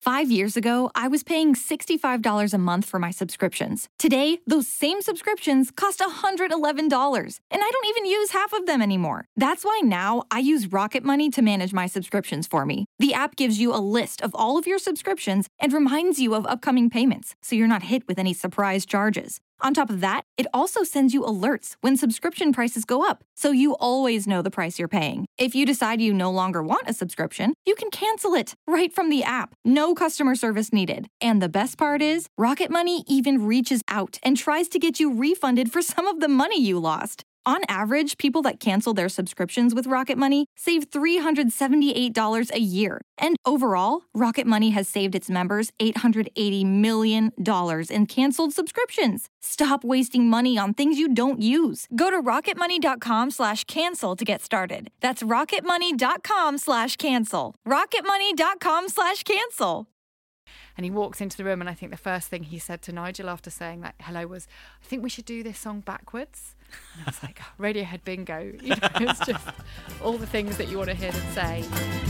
5 years ago, I was paying $65 a month for my subscriptions. Today, those same subscriptions cost $111, and I don't even use half of them anymore. That's why now I use Rocket Money to manage my subscriptions for me. The app gives you a list of all of your subscriptions and reminds you of upcoming payments, so you're not hit with any surprise charges. On top of that, it also sends you alerts when subscription prices go up, so you always know the price you're paying. If you decide you no longer want a subscription, you can cancel it right from the app. No customer service needed. And the best part is, Rocket Money even reaches out and tries to get you refunded for some of the money you lost. On average, people that cancel their subscriptions with Rocket Money save $378 a year. And overall, Rocket Money has saved its members $880 million in canceled subscriptions. Stop wasting money on things you don't use. Go to rocketmoney.com/cancel to get started. That's rocketmoney.com/cancel. rocketmoney.com/cancel. And he walks into the room, and I think the first thing he said to Nigel after saying that hello was, I think we should do this song backwards. And I was like, oh, Radiohead bingo. You know, it's just all the things that you want to hear them say.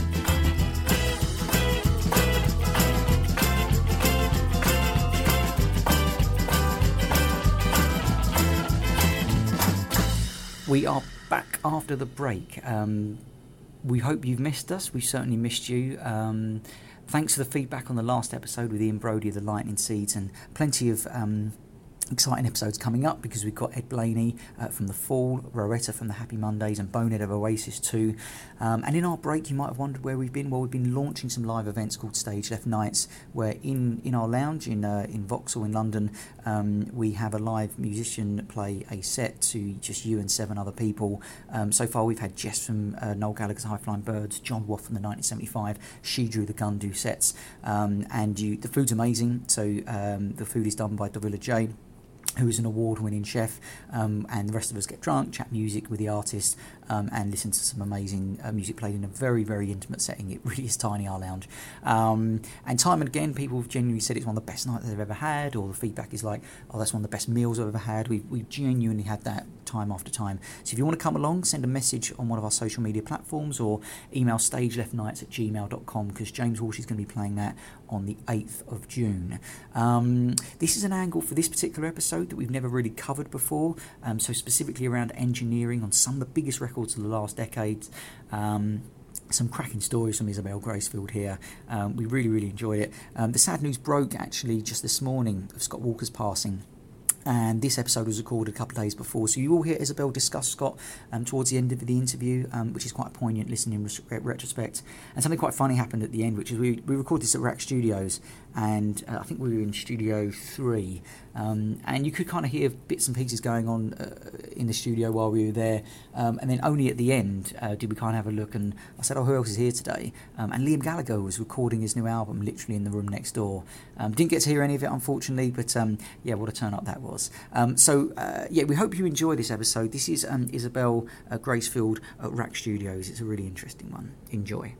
We are back after the break. We hope you've missed us. We've certainly missed you. Thanks for the feedback on the last episode with Ian Brodie of the Lightning Seeds, and plenty of exciting episodes coming up, because we've got Ed Blaney from The Fall, Rowetta from the Happy Mondays, and Bonehead of Oasis too. And in our break, you might have wondered where we've been. Well, we've been launching some live events called Stage Left Nights, where in our lounge in Vauxhall in London, we have a live musician play a set to just you and 7 other people. So far, we've had Jess from Noel Gallagher's High Flying Birds, John Watt from the 1975 She Drew the Gun do sets, and the food's amazing. So the food is done by Davila J, who is an award-winning chef, and the rest of us get drunk, chat music with the artist, and listen to some amazing music played in a very, very intimate setting. It really is tiny, our lounge. And time and again, people have genuinely said it's one of the best nights they've ever had, or the feedback is like, oh, that's one of the best meals I've ever had. We've genuinely had that time after time. So if you want to come along, send a message on one of our social media platforms, or email stageleftnights@gmail.com, because James Walsh is going to be playing that on the 8th of June. This is an angle for this particular episode that we've never really covered before, so specifically around engineering on some of the biggest records of the last decades. Some cracking stories from Isabel Gracefield here. We really, really enjoyed it. The sad news broke actually just this morning of Scott Walker's passing, and this episode was recorded a couple of days before, so you will hear Isabel discuss Scott towards the end of the interview, which is quite poignant listening in retrospect. And something quite funny happened at the end, which is we recorded this at Rack Studios, and I think we were in Studio 3, and you could kind of hear bits and pieces going on in the studio while we were there, and then only at the end did we kind of have a look, and I said, oh, who else is here today? And Liam Gallagher was recording his new album literally in the room next door. Didn't get to hear any of it, unfortunately, but yeah, what a turn up that was. Yeah, we hope you enjoy this episode. This is Isabel Gracefield at Rack Studios. It's a really interesting one. Enjoy.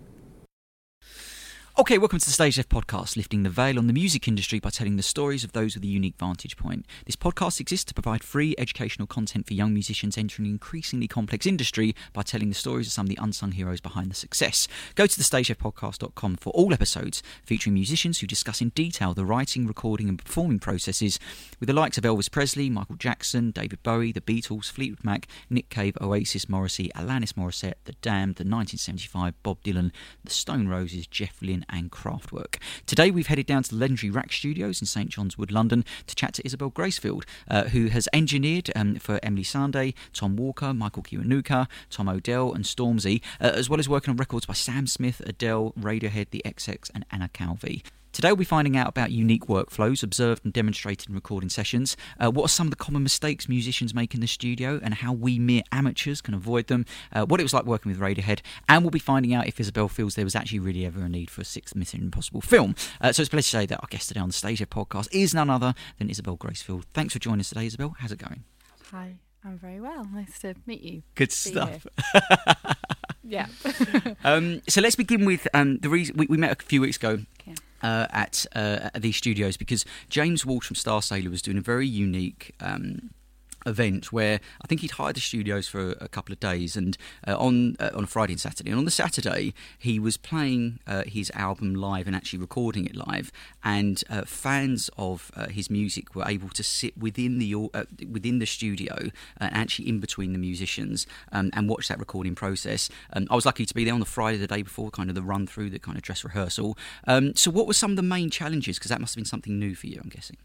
Okay, welcome to the Stage Left podcast, lifting the veil on the music industry by telling the stories of those with a unique vantage point. This podcast exists to provide free educational content for young musicians entering an increasingly complex industry by telling the stories of some of the unsung heroes behind the success. Go to thestageleftpodcast.com for all episodes featuring musicians who discuss in detail the writing, recording and performing processes with the likes of Elvis Presley, Michael Jackson, David Bowie, The Beatles, Fleetwood Mac, Nick Cave, Oasis, Morrissey, Alanis Morissette, The Damned, The 1975, Bob Dylan, The Stone Roses, Jeff Lynne and Kraftwerk. Today we've headed down to the legendary Rack Studios in St John's Wood, London, to chat to Isabel Gracefield, who has engineered for Emily Sandé, Tom Walker, Michael Kiwanuka, Tom Odell and Stormzy, as well as working on records by Sam Smith, Adele, Radiohead, The XX and Anna Calvi. Today we'll be finding out about unique workflows observed and demonstrated in recording sessions, what are some of the common mistakes musicians make in the studio and how we mere amateurs can avoid them, what it was like working with Radiohead, and we'll be finding out if Isabel feels there was actually really ever a need for a 6th Mission Impossible film. So it's a pleasure to say that our guest today on the Stage Left podcast is none other than Isabel Gracefield. Thanks for joining us today, Isabel. How's it going? Hi, I'm very well. Nice to meet you. Good stuff. Yeah. So let's begin with the reason we met a few weeks ago. Okay. At these studios, because James Walsh from Star Sailor was doing a very unique event where I think he'd hired the studios for a couple of days, and on a Friday and Saturday. And on the Saturday, he was playing his album live and actually recording it live. And fans of his music were able to sit within the studio, actually in between the musicians, and watch that recording process. I was lucky to be there on the Friday, the day before, kind of the run through, the kind of dress rehearsal. So, what were some of the main challenges? Because that must have been something new for you, I'm guessing.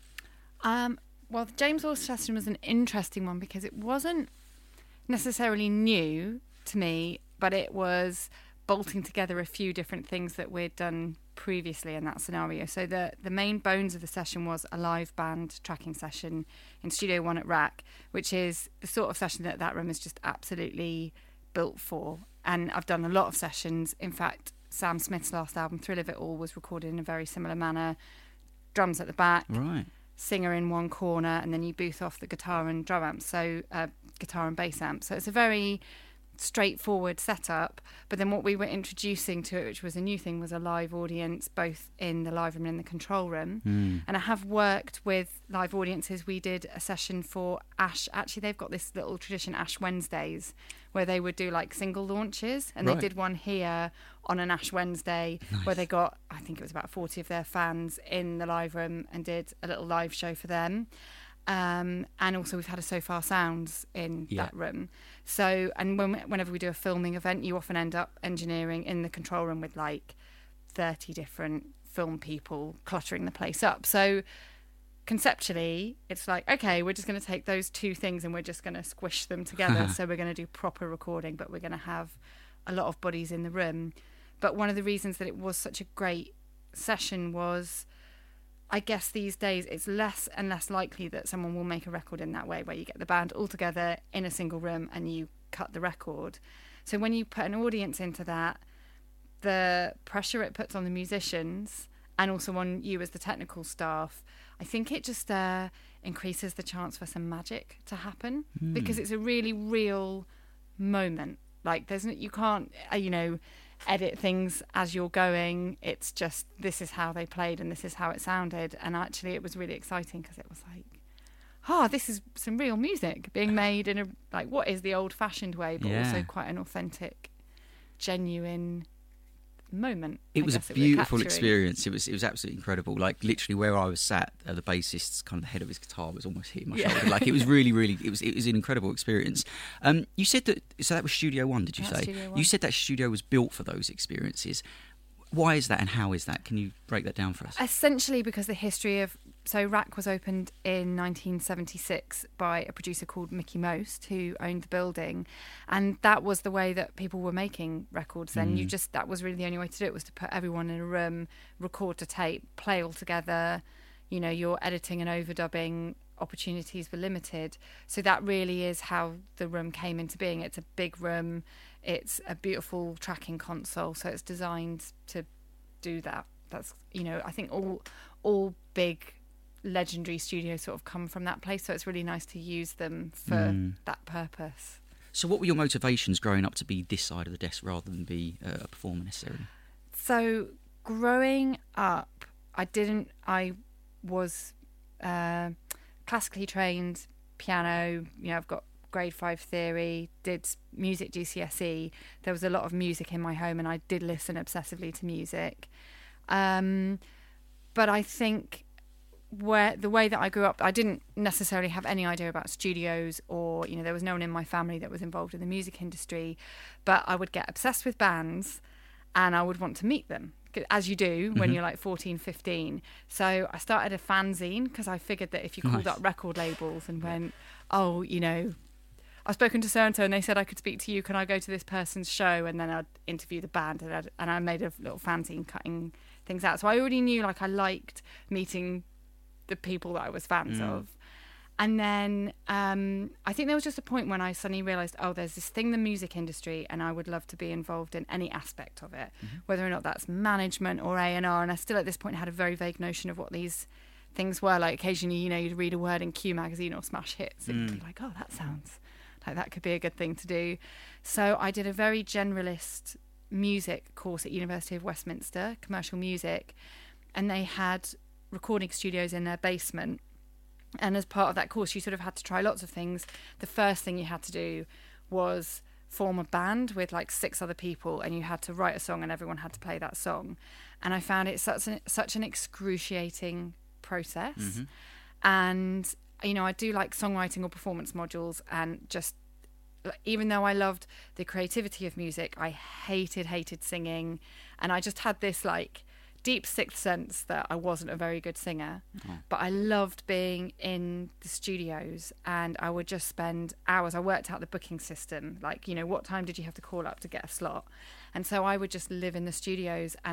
Well, the James Hall session was an interesting one because it wasn't necessarily new to me, but it was bolting together a few different things that we'd done previously in that scenario. So the main bones of the session was a live band tracking session in Studio One at RAK, which is the sort of session that room is just absolutely built for. And I've done a lot of sessions. In fact, Sam Smith's last album, Thrill of It All, was recorded in a very similar manner. Drums at the back. Right. Singer in one corner, and then you booth off the guitar and drum amps, so guitar and bass amp. So it's a very straightforward setup. But then what we were introducing to it, which was a new thing, was a live audience, both in the live room and in the control room. And I have worked with live audiences. We did a session for Ash. Actually, they've got this little tradition, Ash Wednesdays, where they would do like single launches, and Right. they did one here on an Ash Wednesday where they got, I think it was about 40 of their fans in the live room and did a little live show for them. And also we've had a So Far Sounds in that room. So, and whenever we do a filming event, you often end up engineering in the control room with like 30 different film people cluttering the place up. So conceptually, it's like, okay, we're just going to take those two things and we're just going to squish them together. So we're going to do proper recording, but we're going to have a lot of bodies in the room. But one of the reasons that it was such a great session was, I guess these days it's less and less likely that someone will make a record in that way, where you get the band all together in a single room and you cut the record. So when you put an audience into that, the pressure it puts on the musicians and also on you as the technical staff, I think it just increases the chance for some magic to happen, because it's a really real moment. Like you can't, edit things as you're going. It's just, this is how they played and this is how it sounded. And actually it was really exciting because it was like, this is some real music being made in a, like, what is the old fashioned way, but also quite an authentic, genuine moment. It was a beautiful experience. It was absolutely incredible. Like literally where I was sat, the bassist's kind of the head of his guitar was almost hitting my shoulder. Like it was really, really, it was an incredible experience. You said that was Studio One, did you say? Studio One. You said that studio was built for those experiences. Why is that and how is that? Can you break that down for us? Essentially because the history of... So RAK was opened in 1976 by a producer called Mickey Most, who owned the building. And that was the way that people were making records then. That was really the only way to do it, was to put everyone in a room, record to tape, play all together. Your editing and overdubbing opportunities were limited. So that really is how the room came into being. It's a big room. It's a beautiful tracking console, so it's designed to do that. That's, I think all big legendary studios sort of come from that place, so it's really nice to use them for that purpose. So what were your motivations growing up to be this side of the desk rather than be a performer necessarily? So growing up, I was classically trained, piano, I've got grade 5 theory, did music GCSE. There was a lot of music in my home and I did listen obsessively to music. But I think the way that I grew up, I didn't necessarily have any idea about studios or, there was no one in my family that was involved in the music industry, but I would get obsessed with bands and I would want to meet them, as you do when you're like 14, 15. So I started a fanzine because I figured that if you called up record labels and went, I've spoken to so-and-so and they said I could speak to you, can I go to this person's show? And then I'd interview the band and I made a little fanzine cutting things out. So I already knew I liked meeting the people that I was fans of. And then I think there was just a point when I suddenly realised, there's this thing, the music industry, and I would love to be involved in any aspect of it, whether or not that's management or A&R. And I still at this point had a very vague notion of what these things were. Like occasionally, you'd read a word in Q magazine or Smash Hits and you'd be like, that sounds like that could be a good thing to do. So I did a very generalist music course at University of Westminster, commercial music, and they had recording studios in their basement. And as part of that course, you sort of had to try lots of things. The first thing you had to do was form a band with like 6 other people, and you had to write a song and everyone had to play that song. And I found it such an excruciating process. Mm-hmm. And, you know, I do like songwriting or performance modules, and just, even though I loved the creativity of music, I hated singing. And I just had this like deep sixth sense that I wasn't a very good singer. But I loved being in the studios, and I would just spend hours. I worked out the booking system, like, you know, what time did you have to call up to get a slot? And so I would just live in the studios, and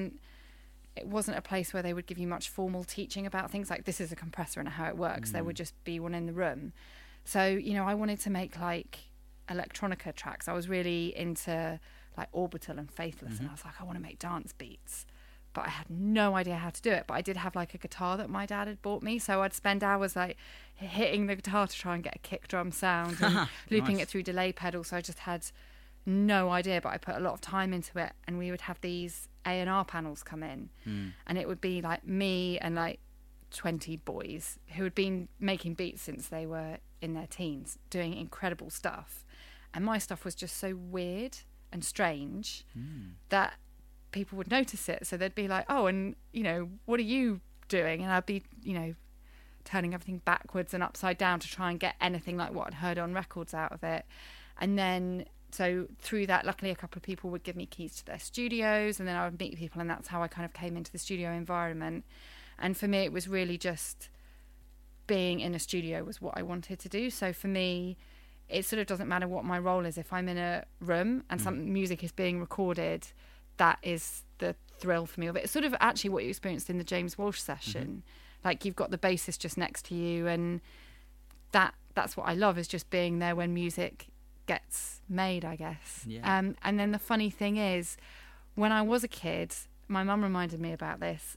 it wasn't a place where they would give you much formal teaching about things like this is a compressor and how it works. There would just be one in the room. So, you know, I wanted to make like electronica tracks. I was really into like Orbital and Faithless, and I was like, I want to make dance beats. But I had no idea how to do it. But I did have like a guitar that my dad had bought me, so I'd spend hours like hitting the guitar to try and get a kick drum sound and looping it through delay pedals. So I just had no idea, but I put a lot of time into it. And we would have these A&R panels come in, and it would be like me and like 20 boys who had been making beats since they were in their teens, doing incredible stuff. And my stuff was just so weird and strange that people would notice it. So they'd be like, oh, and, you know, what are you doing? And I'd be, you know, turning everything backwards and upside down to try and get anything like what I'd heard on records out of it. And then, so through that, luckily a couple of people would give me keys to their studios, and then I would meet people, and that's how I kind of came into the studio environment. And for me, it was really just being in a studio was what I wanted to do. So for me, it sort of doesn't matter what my role is. If I'm in a room and some music is being recorded, that is the thrill for me of it. It's sort of actually what you experienced in the James Walsh session. Like, you've got the bassist just next to you, and that's what I love, is just being there when music gets made, I guess. And then the funny thing is, when I was a kid, my mum reminded me about this.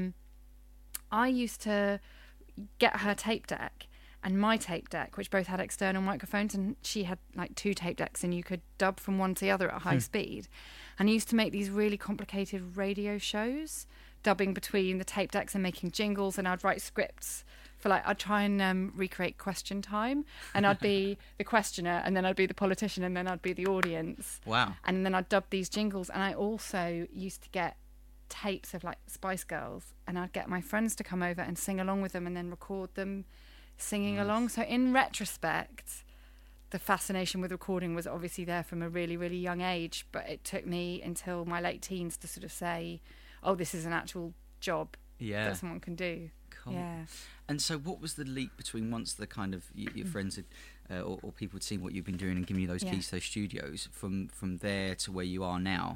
I used to get her tape deck and my tape deck, which both had external microphones, and she had like 2 tape decks, and you could dub from one to the other at high speed. And I used to make these really complicated radio shows, dubbing between the tape decks and making jingles, and I'd write scripts for like, I'd try and recreate Question Time, and I'd be the questioner, and then I'd be the politician, and then I'd be the audience. Wow. And then I'd dub these jingles. And I also used to get tapes of like Spice Girls, and I'd get my friends to come over and sing along with them, and then record them singing along. So in retrospect, the fascination with recording was obviously there from a really, really young age, but it took me until my late teens to sort of say, oh, this is an actual job that someone can do. Cool. Yeah. And so what was the leap between once the kind of your friends had, or people had seen what you've been doing and given you those keys to those studios, from there to where you are now?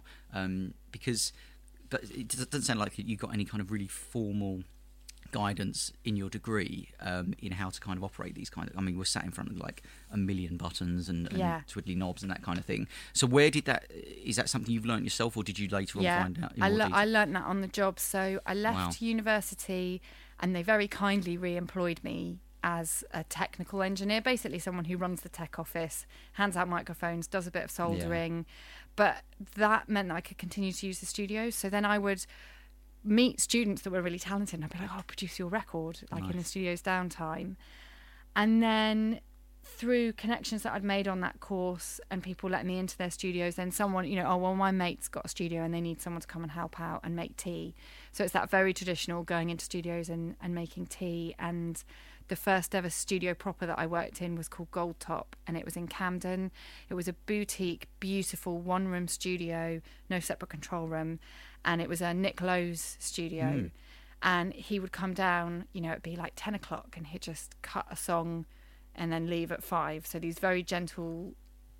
Because it doesn't sound like you got any kind of really formal guidance in your degree in how to kind of operate these kind of, I mean, we're sat in front of like a million buttons and twiddly knobs and that kind of thing. So where did that, is that something you've learned yourself, or did you later on find out? I learned that on the job. So I left university, and they very kindly re-employed me as a technical engineer, basically someone who runs the tech office, hands out microphones, does a bit of soldering. But that meant that I could continue to use the studio. So then I would meet students that were really talented, and I'd be like, oh, I'll produce your record, like in the studio's downtime. And then through connections that I'd made on that course and people let me into their studios, then someone, you know, oh, well, my mate's got a studio and they need someone to come and help out and make tea. So it's that very traditional going into studios and making tea. And the first ever studio proper that I worked in was called Gold Top, and it was in Camden. It was a boutique, beautiful one-room studio, no separate control room. And it was a Nick Lowe's studio. And he would come down, you know, it'd be like 10 o'clock, and he'd just cut a song and then leave at 5. So these very gentle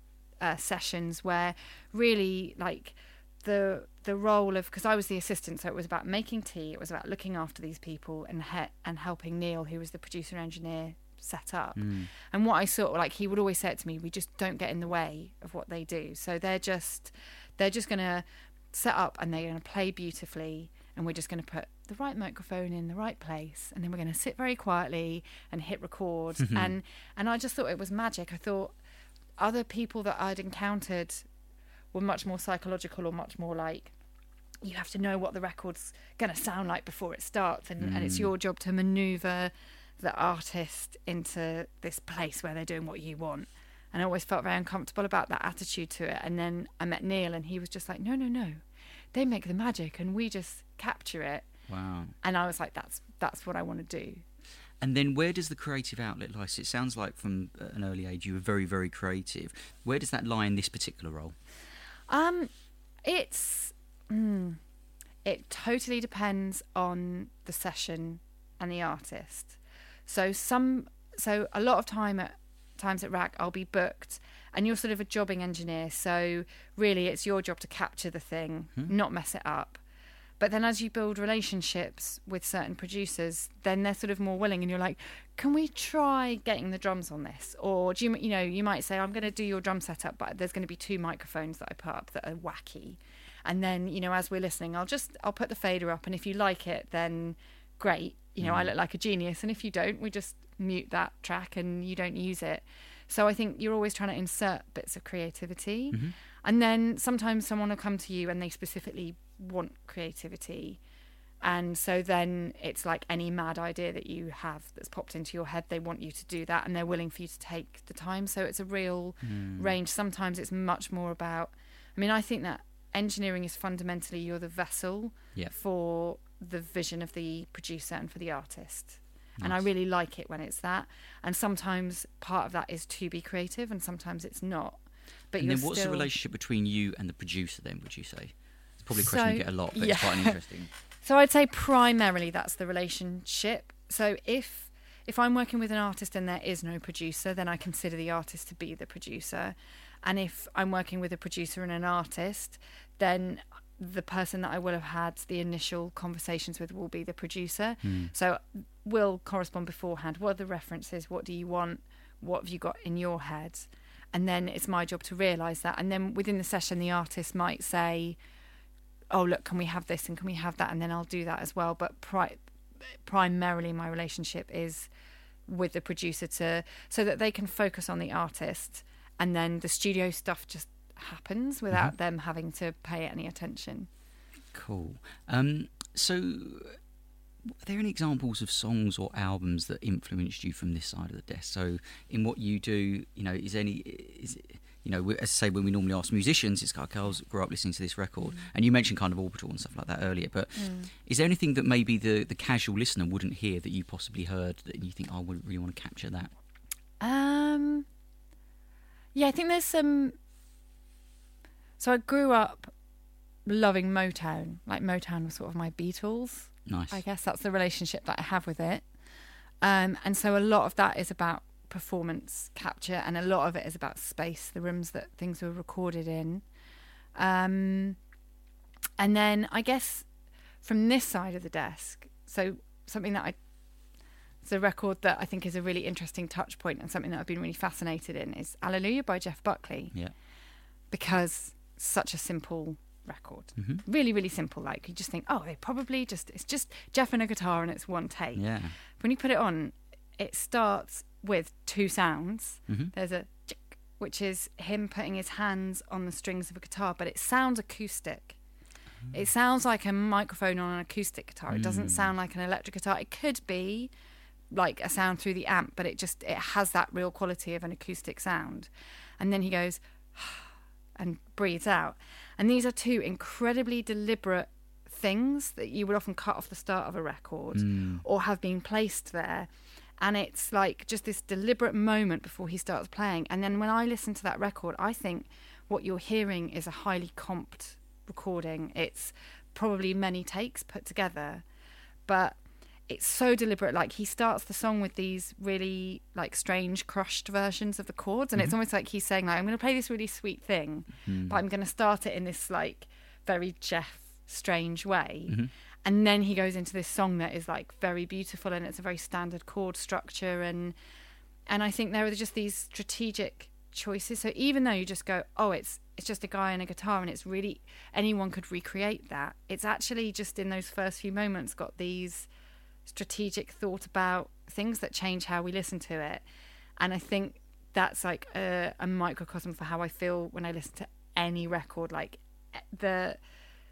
sessions where really like the role of, because I was the assistant, so it was about making tea, it was about looking after these people and helping Neil, who was the producer and engineer, set up. And what I saw, like, he would always say it to me, we just don't get in the way of what they do. So they're just going to set up and they're going to play beautifully, and we're just going to put the right microphone in the right place, and then we're going to sit very quietly and hit record. And I just thought it was magic. I thought other people that I'd encountered were much more psychological, or much more like, you have to know what the record's going to sound like before it starts, and it's your job to maneuver the artist into this place where they're doing what you want. And I always felt very uncomfortable about that attitude to it. And then I met Neil, and he was just like, no, they make the magic and we just capture it. Wow. And I was like, that's what I want to do. And then where does the creative outlet lie? So it sounds like from an early age you were very, very creative. Where does that lie in this particular role? It totally depends on the session and the artist. So a lot of times at RAC I'll be booked, and you're sort of a jobbing engineer, so really it's your job to capture the thing, not mess it up. But then as you build relationships with certain producers, then they're sort of more willing, and you're like, can we try getting the drums on this? Or do you might say, I'm going to do your drum setup, but there's going to be 2 microphones that I put up that are wacky. And then, as we're listening, I'll put the fader up, and if you like it, then great. I look like a genius, and if you don't, we just mute that track and you don't use it. So I think you're always trying to insert bits of creativity. Mm-hmm. And then sometimes someone will come to you and they specifically want creativity. And so then it's like any mad idea that you have that's popped into your head, they want you to do that, and they're willing for you to take the time. So it's a real range. Sometimes it's much more about, I think that engineering is fundamentally you're the vessel for the vision of the producer and for the artist. Nice. And I really like it when it's that. And sometimes part of that is to be creative, and sometimes it's not. But and then what's the relationship between you and the producer then, would you say? It's probably a question you get a lot, but it's quite interesting. So I'd say primarily that's the relationship. So if I'm working with an artist and there is no producer, then I consider the artist to be the producer. And if I'm working with a producer and an artist, then the person that I will have had the initial conversations with will be the producer. So we'll correspond beforehand. What are the references? What do you want? What have you got in your head? And then it's my job to realise that. And then within the session, the artist might say, oh, look, can we have this and can we have that? And then I'll do that as well. But primarily my relationship is with the producer so that they can focus on the artist, and then the studio stuff just happens without them having to pay any attention. Cool. So are there any examples of songs or albums that influenced you from this side of the desk? So in what you do, as I say, when we normally ask musicians, it's like, I grew up listening to this record, and you mentioned kind of Orbital and stuff like that earlier, but is there anything that maybe the casual listener wouldn't hear that you possibly heard that you think, I would really want to capture that? Yeah, I think there's some. So I grew up loving Motown. Like Motown was sort of my Beatles. Nice. I guess that's the relationship that I have with it. And so a lot of that is about performance capture, and a lot of it is about space, the rooms that things were recorded in. And then I guess from this side of the desk, so something that it's a record that I think is a really interesting touch point, and something that I've been really fascinated in is Alleluia by Jeff Buckley. Yeah. Because such a simple record. Really, really simple. Like, you just think, they probably it's just Jeff and a guitar and it's one take. Yeah. When you put it on, it starts with 2 sounds. There's a chick, which is him putting his hands on the strings of a guitar, but it sounds acoustic. It sounds like a microphone on an acoustic guitar. It doesn't sound like an electric guitar. It could be like a sound through the amp, but it has that real quality of an acoustic sound. And then he goes and breathes out. And these are 2 incredibly deliberate things that you would often cut off the start of a record or have been placed there. And it's like just this deliberate moment before he starts playing. And then when I listen to that record, I think what you're hearing is a highly comped recording. It's probably many takes put together, but it's so deliberate. Like, he starts the song with these really like strange crushed versions of the chords, and it's almost like he's saying, like, I'm going to play this really sweet thing, but I'm going to start it in this like very Jeff strange way. And then he goes into this song that is like very beautiful, and it's a very standard chord structure, and I think there are just these strategic choices. So even though you just go, it's just a guy and a guitar, and it's really anyone could recreate that, it's actually just in those first few moments got these strategic thought about things that change how we listen to it. And I think that's like a microcosm for how I feel when I listen to any record. Like, the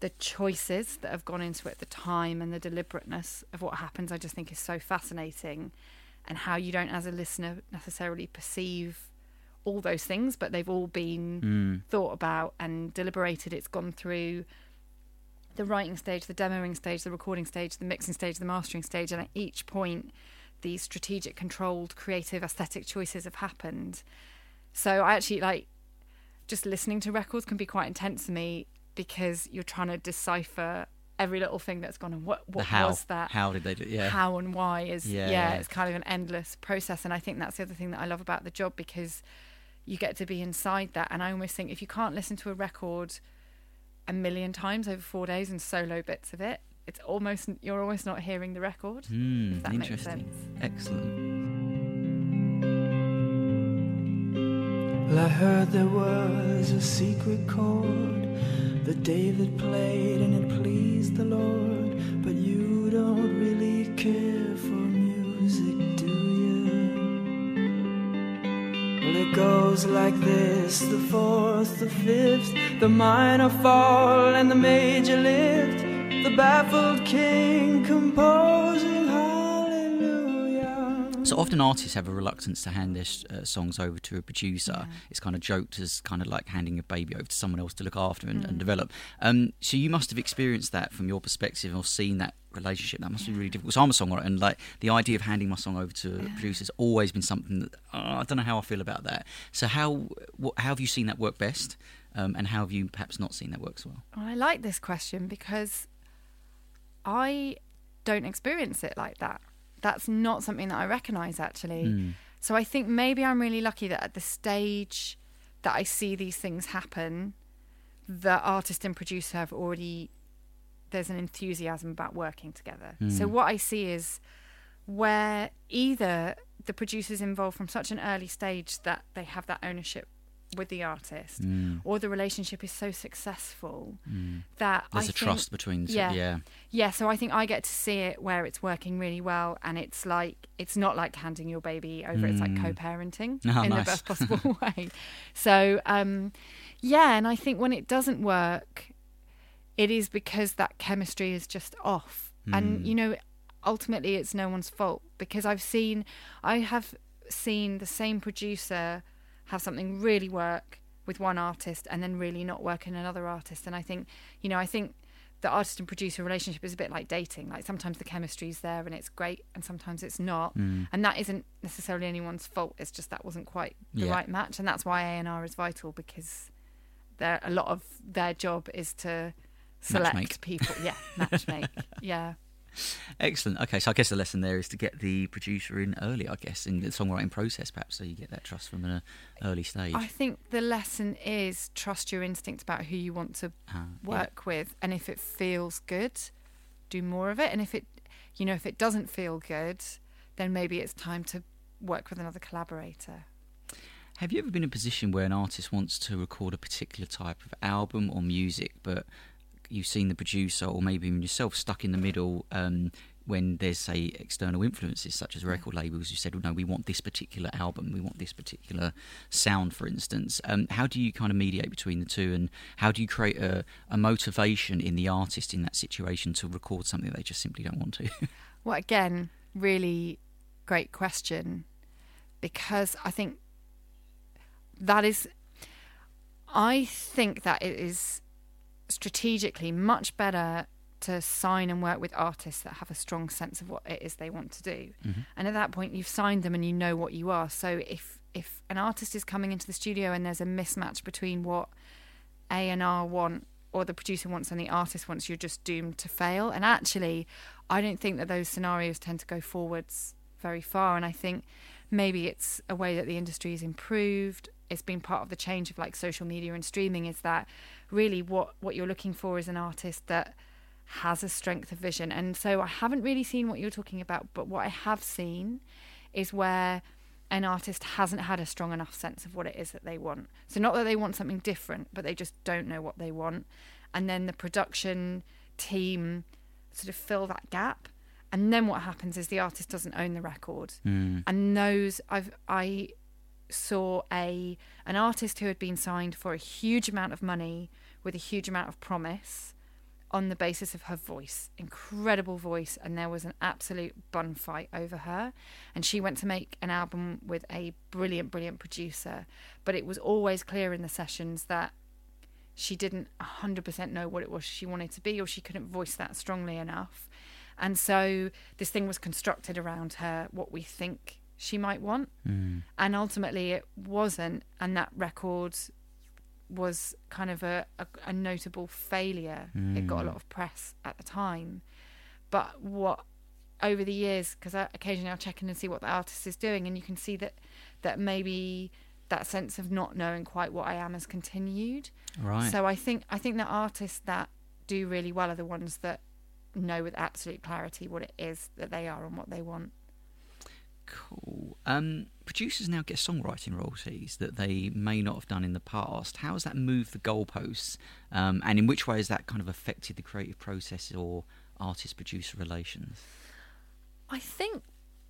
the choices that have gone into it, the time and the deliberateness of what happens, I just think is so fascinating, and how you don't as a listener necessarily perceive all those things, but they've all been thought about and deliberated. It's gone through the writing stage, the demoing stage, the recording stage, the mixing stage, the mastering stage, and at each point these strategic, controlled, creative, aesthetic choices have happened. So I actually, like, just listening to records can be quite intense for me, because you're trying to decipher every little thing that's gone on. What was that? How did they do it? Yeah. How and why is, it's kind of an endless process. And I think that's the other thing that I love about the job, because you get to be inside that. And I almost think if you can't listen to a record a million times over 4 days and solo bits of it, you're almost not hearing the record. If that makes sense. Excellent. Well, I heard there was a secret chord that David played and it pleased the Lord, but you don't really care for music, do you? Well, it goes like this: the fourth, the fifth, the minor fall and the major lift, the baffled king composing hallelujah. So often artists have a reluctance to hand their songs over to a producer. It's kind of joked as kind of like handing a baby over to someone else to look after and develop. So you must have experienced that from your perspective, or seen that relationship. That must be really difficult. So I'm a songwriter, and like the idea of handing my song over to a producer has always been something that I don't know how I feel about that. So how have you seen that work best, and how have you perhaps not seen that work so well? Well, I like this question because I don't experience it like that. That's not something that I recognise, actually. So I think maybe I'm really lucky that at the stage that I see these things happen, the artist and producer have already, there's an enthusiasm about working together. So what I see is where either the producer's involved from such an early stage that they have that ownership with the artist, or the relationship is so successful that there's a trust between the two. So I think I get to see it where it's working really well, and it's not like handing your baby over. It's like co-parenting in the best possible way. So and I think when it doesn't work, it is because that chemistry is just off. And ultimately it's no one's fault, because I have seen the same producer have something really work with one artist and then really not work in another artist. And I think the artist and producer relationship is a bit like dating. Like sometimes the chemistry's there and it's great, and sometimes it's not. And that isn't necessarily anyone's fault. It's just that wasn't quite the right match. And that's why A&R is vital, because a lot of their job is to select people. Matchmake. Excellent. Okay, so I guess the lesson there is to get the producer in early, I guess, in the songwriting process, perhaps, so you get that trust from an early stage. I think the lesson is trust your instinct about who you want to work with, and if it feels good, do more of it. And if it doesn't feel good, then maybe it's time to work with another collaborator. Have you ever been in a position where an artist wants to record a particular type of album or music, but you've seen the producer or maybe even yourself stuck in the middle when there's, say, external influences such as record labels who said, well, no, we want this particular album, we want this particular sound, for instance. How do you kind of mediate between the two, and how do you create a motivation in the artist in that situation to record something they just simply don't want to? Well, again, really great question, because I think that it is strategically much better to sign and work with artists that have a strong sense of what it is they want to do. And at that point you've signed them and you know what you are. So if an artist is coming into the studio and there's a mismatch between what A&R want or the producer wants and the artist wants, you're just doomed to fail. And actually I don't think that those scenarios tend to go forwards very far, and I think maybe it's a way that the industry has improved. It's been part of the change of like social media and streaming, is that really what you're looking for is an artist that has a strength of vision. And so I haven't really seen what you're talking about, but what I have seen is where an artist hasn't had a strong enough sense of what it is that they want. So not that they want something different, but they just don't know what they want. And then the production team sort of fill that gap. And then what happens is the artist doesn't own the record. And I saw an artist who had been signed for a huge amount of money with a huge amount of promise, on the basis of her voice, incredible voice, and there was an absolute bun fight over her. And she went to make an album with a brilliant producer, but it was always clear in the sessions that she didn't 100% know what it was she wanted to be, or she couldn't voice that strongly enough. And so this thing was constructed around her, what we think she might want. And ultimately it wasn't, and that record was kind of a notable failure. It got a lot of press at the time, but what over the years, because occasionally I'll check in and see what the artist is doing, and you can see that maybe that sense of not knowing quite what I am has continued. Right. So I think the artists that do really well are the ones that know with absolute clarity what it is that they are and what they want. Cool. Producers now get songwriting royalties that they may not have done in the past. How has that moved the goalposts? And in which way has that kind of affected the creative process or artist-producer relations? I think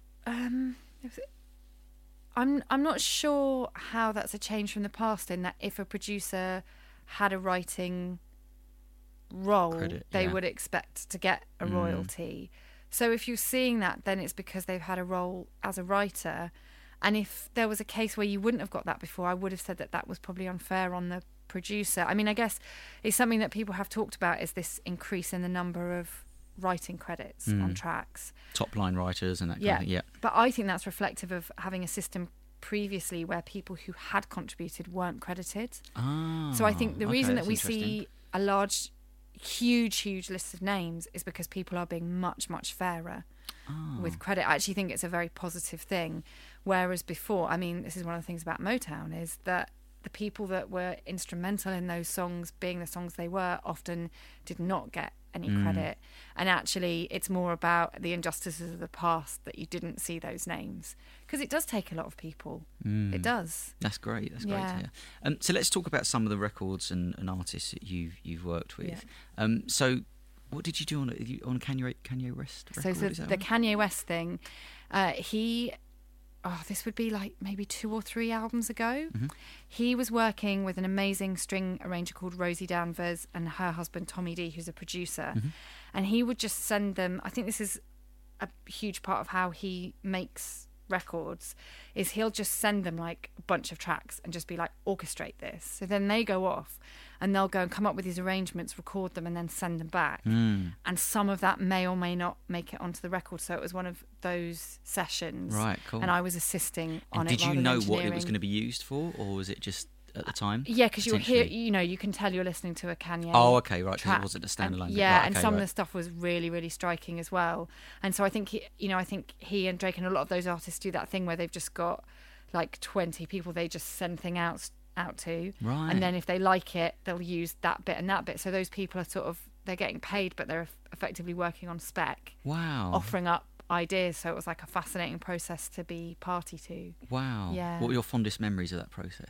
I'm not sure how that's a change from the past, in that if a producer had a writing role, they would expect to get a royalty. So if you're seeing that, then it's because they've had a role as a writer. And if there was a case where you wouldn't have got that before, I would have said that was probably unfair on the producer. I mean, I guess it's something that people have talked about, is this increase in the number of writing credits on tracks. Top line writers and that kind of thing. Yeah. But I think that's reflective of having a system previously where people who had contributed weren't credited. So I think the reason that we see a huge list of names is because people are being much fairer with credit. I actually think it's a very positive thing, whereas before, I mean, this is one of the things about Motown, is that the people that were instrumental in those songs being the songs they were often did not get any credit. And actually it's more about the injustices of the past that you didn't see those names, because it does take a lot of people. It does. That's great to hear. So let's talk about some of the records and artists that you've worked with. So what did you do on a Kanye West record? So the Kanye West thing, this would be like maybe 2 or 3 albums ago. He was working with an amazing string arranger called Rosie Danvers and her husband Tommy D, who's a producer. And he would just send them, I think this is a huge part of how he makes records, is he'll just send them like a bunch of tracks and just be like, orchestrate this. So then they go off and they'll go and come up with these arrangements, record them, and then send them back. And some of that may or may not make it onto the record. So it was one of those sessions. Right, cool. And I was assisting on it. Did you know what it was going to be used for, or was it just at the time? Yeah, because you'll hear, you can tell you're listening to a Kanye. Oh, okay, right. Because it wasn't a standalone. And some of the stuff was really striking as well. And so I think he and Drake and a lot of those artists do that thing where they've just got like 20 people they just send thing out to, right? And then if they like it, they'll use that bit and that bit. So those people are they're getting paid, but they're effectively working on spec. Wow. Offering up ideas. So it was like a fascinating process to be party to. Wow. Yeah. What were your fondest memories of that process?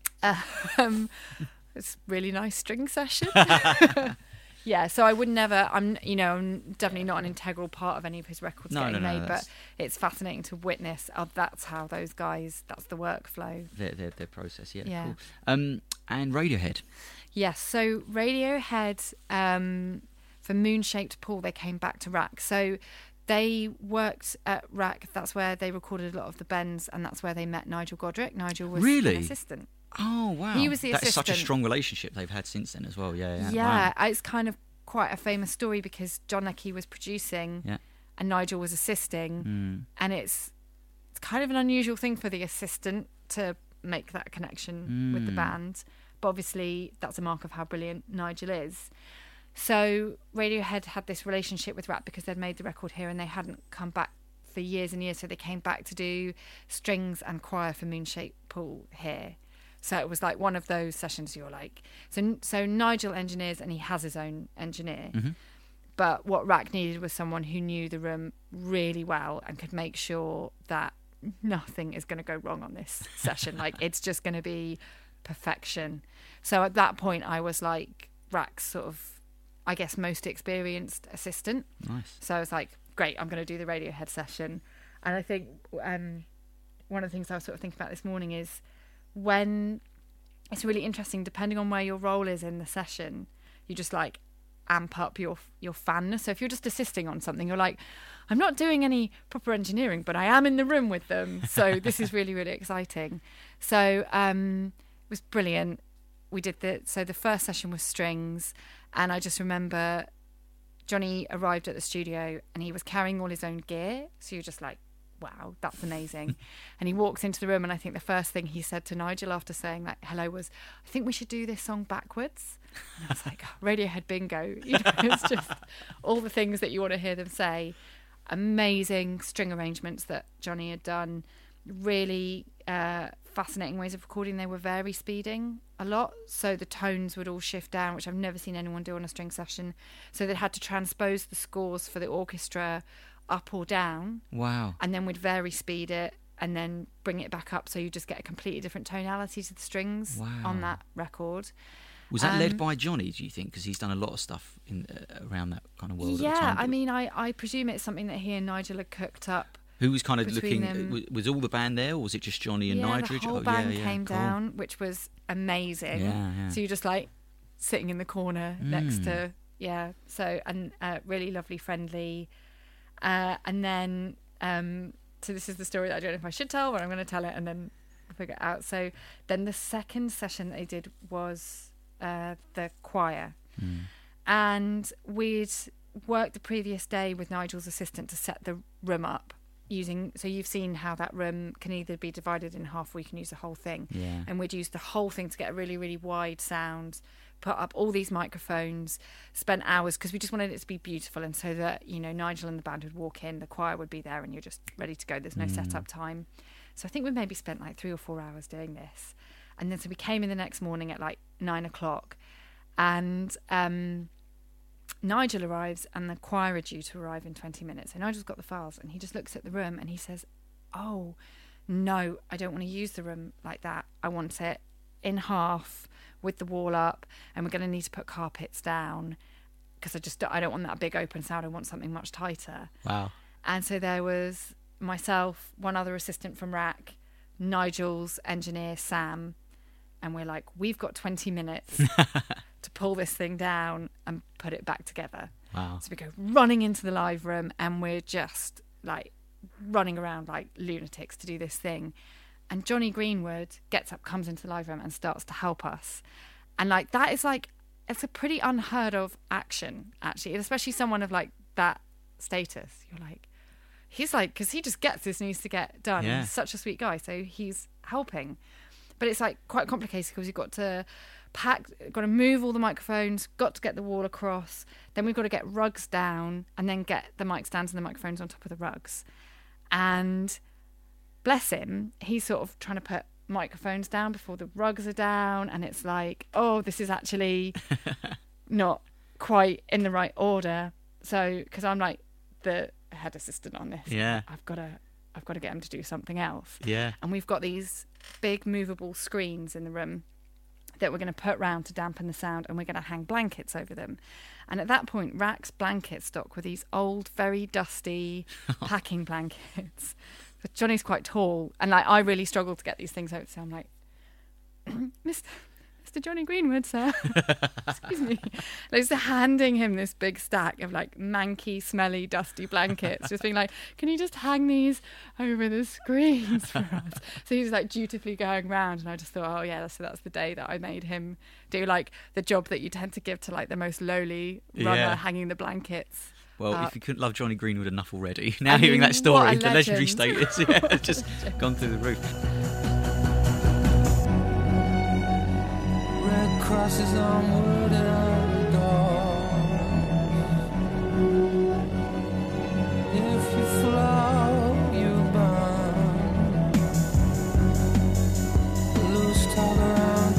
It's a really nice string session. Yeah, so I would never, I'm definitely not an integral part of any of his records getting made, but it's fascinating to witness. That's how those guys, that's the workflow. Their process, yeah. Cool. And Radiohead. Yes, so Radiohead, for Moon-Shaped Pool, they came back to RAK. So they worked at RAK, that's where they recorded a lot of the bends, and that's where they met Nigel Godrich. Nigel was an assistant. Oh, wow. He was the assistant. That is such a strong relationship they've had since then as well. Yeah. Yeah, wow. It's kind of quite a famous story because John Leckie was producing and Nigel was assisting. And it's kind of an unusual thing for the assistant to make that connection with the band. But obviously, that's a mark of how brilliant Nigel is. So Radiohead had this relationship with RAK because they'd made the record here and they hadn't come back for years and years. So they came back to do strings and choir for Moon-Shaped Pool here. So it was like one of those sessions you're like... So Nigel engineers and he has his own engineer. But what RAK needed was someone who knew the room really well and could make sure that nothing is going to go wrong on this session. Like, it's just going to be perfection. So at that point, I was like RAK's sort of, I guess, most experienced assistant. Nice. So I was like, great, I'm going to do the Radiohead session. And I think one of the things I was sort of thinking about this morning is when it's really interesting, depending on where your role is in the session, you just like, amp up your fanness. So if you're just assisting on something, you're like, I'm not doing any proper engineering, but I am in the room with them. So this is really, really exciting. So it was brilliant. We did the first session was strings, and I just remember Johnny arrived at the studio and he was carrying all his own gear. So you're just like, wow, that's amazing. And he walks into the room, and I think the first thing he said to Nigel after saying like hello was, I think we should do this song backwards. And I was like, oh, Radiohead bingo. It's just all the things that you want to hear them say. Amazing string arrangements that Johnny had done. Really fascinating ways of recording. They were very speeding a lot, so the tones would all shift down, which I've never seen anyone do on a string session. So they had to transpose the scores for the orchestra up or down. Wow. And then we'd vary speed it and then bring it back up, so you just get a completely different tonality to the strings on that record. Was that led by Johnny, do you think? Because he's done a lot of stuff around that kind of world at the time. Yeah, I mean, I presume it's something that he and Nigel had cooked up. Who was kind of between looking... them. Was all the band there, or was it just Johnny and Nigel? The whole band came down, which was amazing. Yeah. So you're just like sitting in the corner next to... Yeah, so, and really lovely, friendly. And then... so this is the story that I don't know if I should tell, but I'm going to tell it and then figure it out. So then the second session that they did was the choir. And we'd worked the previous day with Nigel's assistant to set the room up using... So you've seen how that room can either be divided in half, or you can use the whole thing. Yeah. And we'd use the whole thing to get a really, really wide sound, put up all these microphones, spent hours, because we just wanted it to be beautiful, and so that, you know, Nigel and the band would walk in, the choir would be there, and you're just ready to go. There's no setup time. So I think we maybe spent like 3 or 4 hours doing this. And then so we came in the next morning at like 9 o'clock, and Nigel arrives and the choir are due to arrive in 20 minutes. So Nigel's got the files, and he just looks at the room and he says, oh, no, I don't want to use the room like that. I want it in half with the wall up, and we're going to need to put carpets down, because I don't want that big open sound. I want something much tighter. Wow. And so there was myself, one other assistant from RAC, Nigel's engineer, Sam, and we're like, we've got 20 minutes to pull this thing down and put it back together. Wow. So we go running into the live room, and we're just like running around like lunatics to do this thing. And Johnny Greenwood gets up, comes into the live room and starts to help us. And like, that is like, it's a pretty unheard of action, actually, especially someone of like that status. You're like, he's like, because he just gets this, needs to get done. Yeah. He's such a sweet guy, so he's helping. But it's like quite complicated, because you've got to got to move all the microphones, got to get the wall across, then we've got to get rugs down, and then get the mic stands and the microphones on top of the rugs. And bless him, he's sort of trying to put microphones down before the rugs are down, and it's like, oh, this is actually not quite in the right order. So, because I'm like the head assistant on this, I've got to get him to do something else. Yeah. And we've got these big movable screens in the room that we're going to put round to dampen the sound, and we're going to hang blankets over them. And at that point, RAC's blanket stock were these old, very dusty packing blankets. But Johnny's quite tall, and like, I really struggle to get these things out. So I'm like, Mr. Johnny Greenwood, sir, excuse me. Like, just handing him this big stack of like manky, smelly, dusty blankets, just being like, can you just hang these over the screens for us? So he's like dutifully going round, and I just thought, oh yeah, so that's the day that I made him do like the job that you tend to give to like the most lowly runner, hanging the blankets. Well, if you couldn't love Johnny Greenwood enough already, now hearing that story, the legendary status, has just gone through the roof. Red crosses on wooden doors. If you flow, you burn. Loose talk around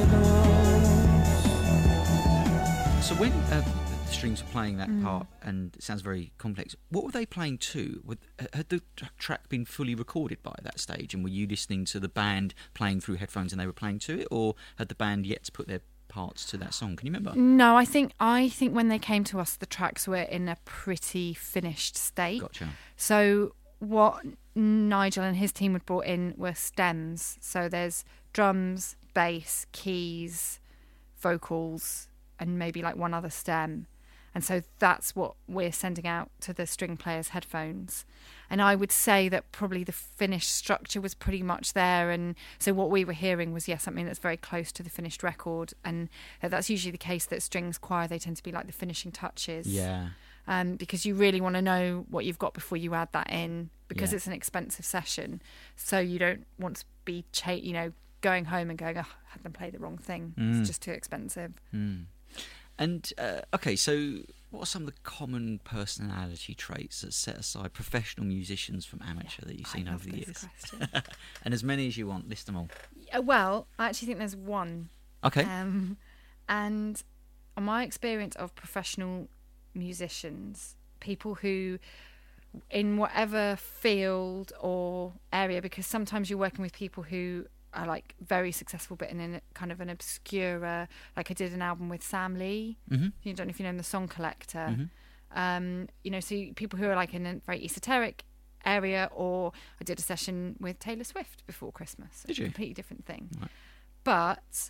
tables. So when the strings were playing that part, and it sounds very complex, what were they playing to? Had the track been fully recorded by that stage, and were you listening to the band playing through headphones and they were playing to it, or had the band yet to put their parts to that song? Can you remember? No, I think when they came to us, the tracks were in a pretty finished state. Gotcha. So what Nigel and his team had brought in were stems. So there's drums, bass, keys, vocals, and maybe like one other stem. And so that's what we're sending out to the string players' headphones. And I would say that probably the finished structure was pretty much there. And so what we were hearing was, something that's very close to the finished record. And that's usually the case that strings choir, they tend to be like the finishing touches. Yeah. Because you really want to know what you've got before you add that in, because it's an expensive session. So you don't want to be, going home and going, I had them play the wrong thing. It's just too expensive. And, okay, so what are some of the common personality traits that set aside professional musicians from amateur that you've seen over the years? And as many as you want, list them all. Well, I actually think there's one. Okay. And on my experience of professional musicians, people who, in whatever field or area, because sometimes you're working with people who are like very successful but in a kind of an obscure, like I did an album with Sam Lee. I don't know if you know him, The Song Collector. So people who are like in a very esoteric area, or I did a session with Taylor Swift before Christmas. Did you? A completely different thing. Right. But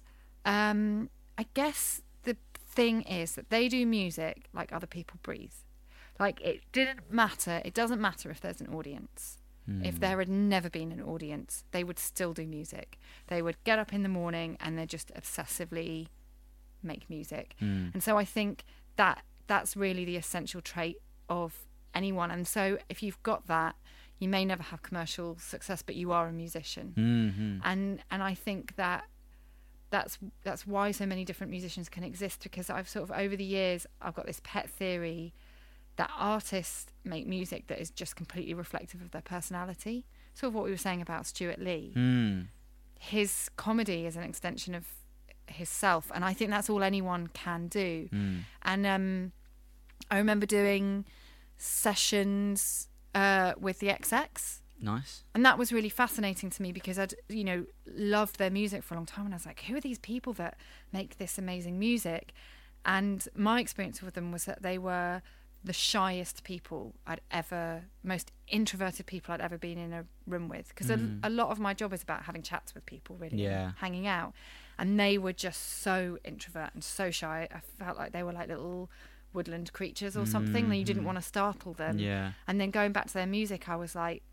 I guess the thing is that they do music like other people breathe. Like it doesn't matter if there's an audience. If there had never been an audience, they would still do music. They would get up in the morning and they just obsessively make music. And so I think that that's really the essential trait of anyone. And so if you've got that, you may never have commercial success, but you are a musician. And I think that's why so many different musicians can exist, because I've sort of over the years, I've got this pet theory that artists make music that is just completely reflective of their personality. Sort of what we were saying about Stuart Lee. His comedy is an extension of his self, and I think that's all anyone can do. And I remember doing sessions with the XX. Nice. And that was really fascinating to me, because I'd, loved their music for a long time, and I was like, who are these people that make this amazing music? And my experience with them was that they were the shyest people most introverted people I'd ever been in a room with, because a lot of my job is about having chats with people, really, hanging out, and they were just so introvert and so shy. I felt like they were like little woodland creatures or something, and you didn't want to startle them. And then going back to their music, I was like,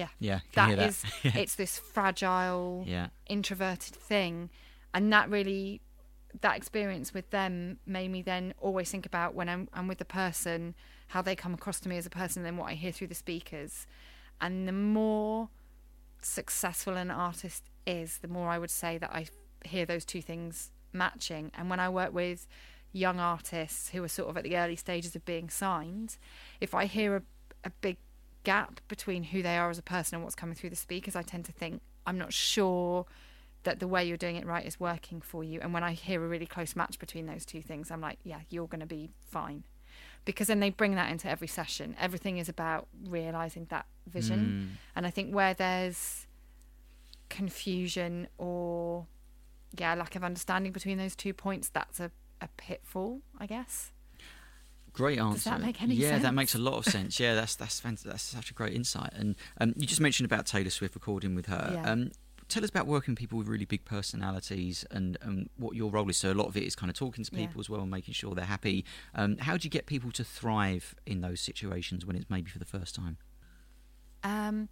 it's this fragile, introverted thing. And that experience with them made me then always think about, when I'm with the person, how they come across to me as a person, than what I hear through the speakers. And the more successful an artist is, the more I would say that I hear those two things matching. And when I work with young artists who are sort of at the early stages of being signed, if I hear a big gap between who they are as a person and what's coming through the speakers, I tend to think, I'm not sure that the way you're doing it right is working for you. And when I hear a really close match between those two things, I'm like, yeah, you're going to be fine. Because then they bring that into every session. Everything is about realising that vision. And I think where there's confusion or lack of understanding between those 2 points, that's a pitfall, I guess. Great answer. Does that make any sense? Yeah, that makes a lot of sense. Yeah, that's fantastic. That's such a great insight. And you just mentioned about Taylor Swift recording with her. Yeah. Tell us about working with people with really big personalities and what your role is. So a lot of it is kind of talking to people as well and making sure they're happy. How do you get people to thrive in those situations when it's maybe for the first time? I'm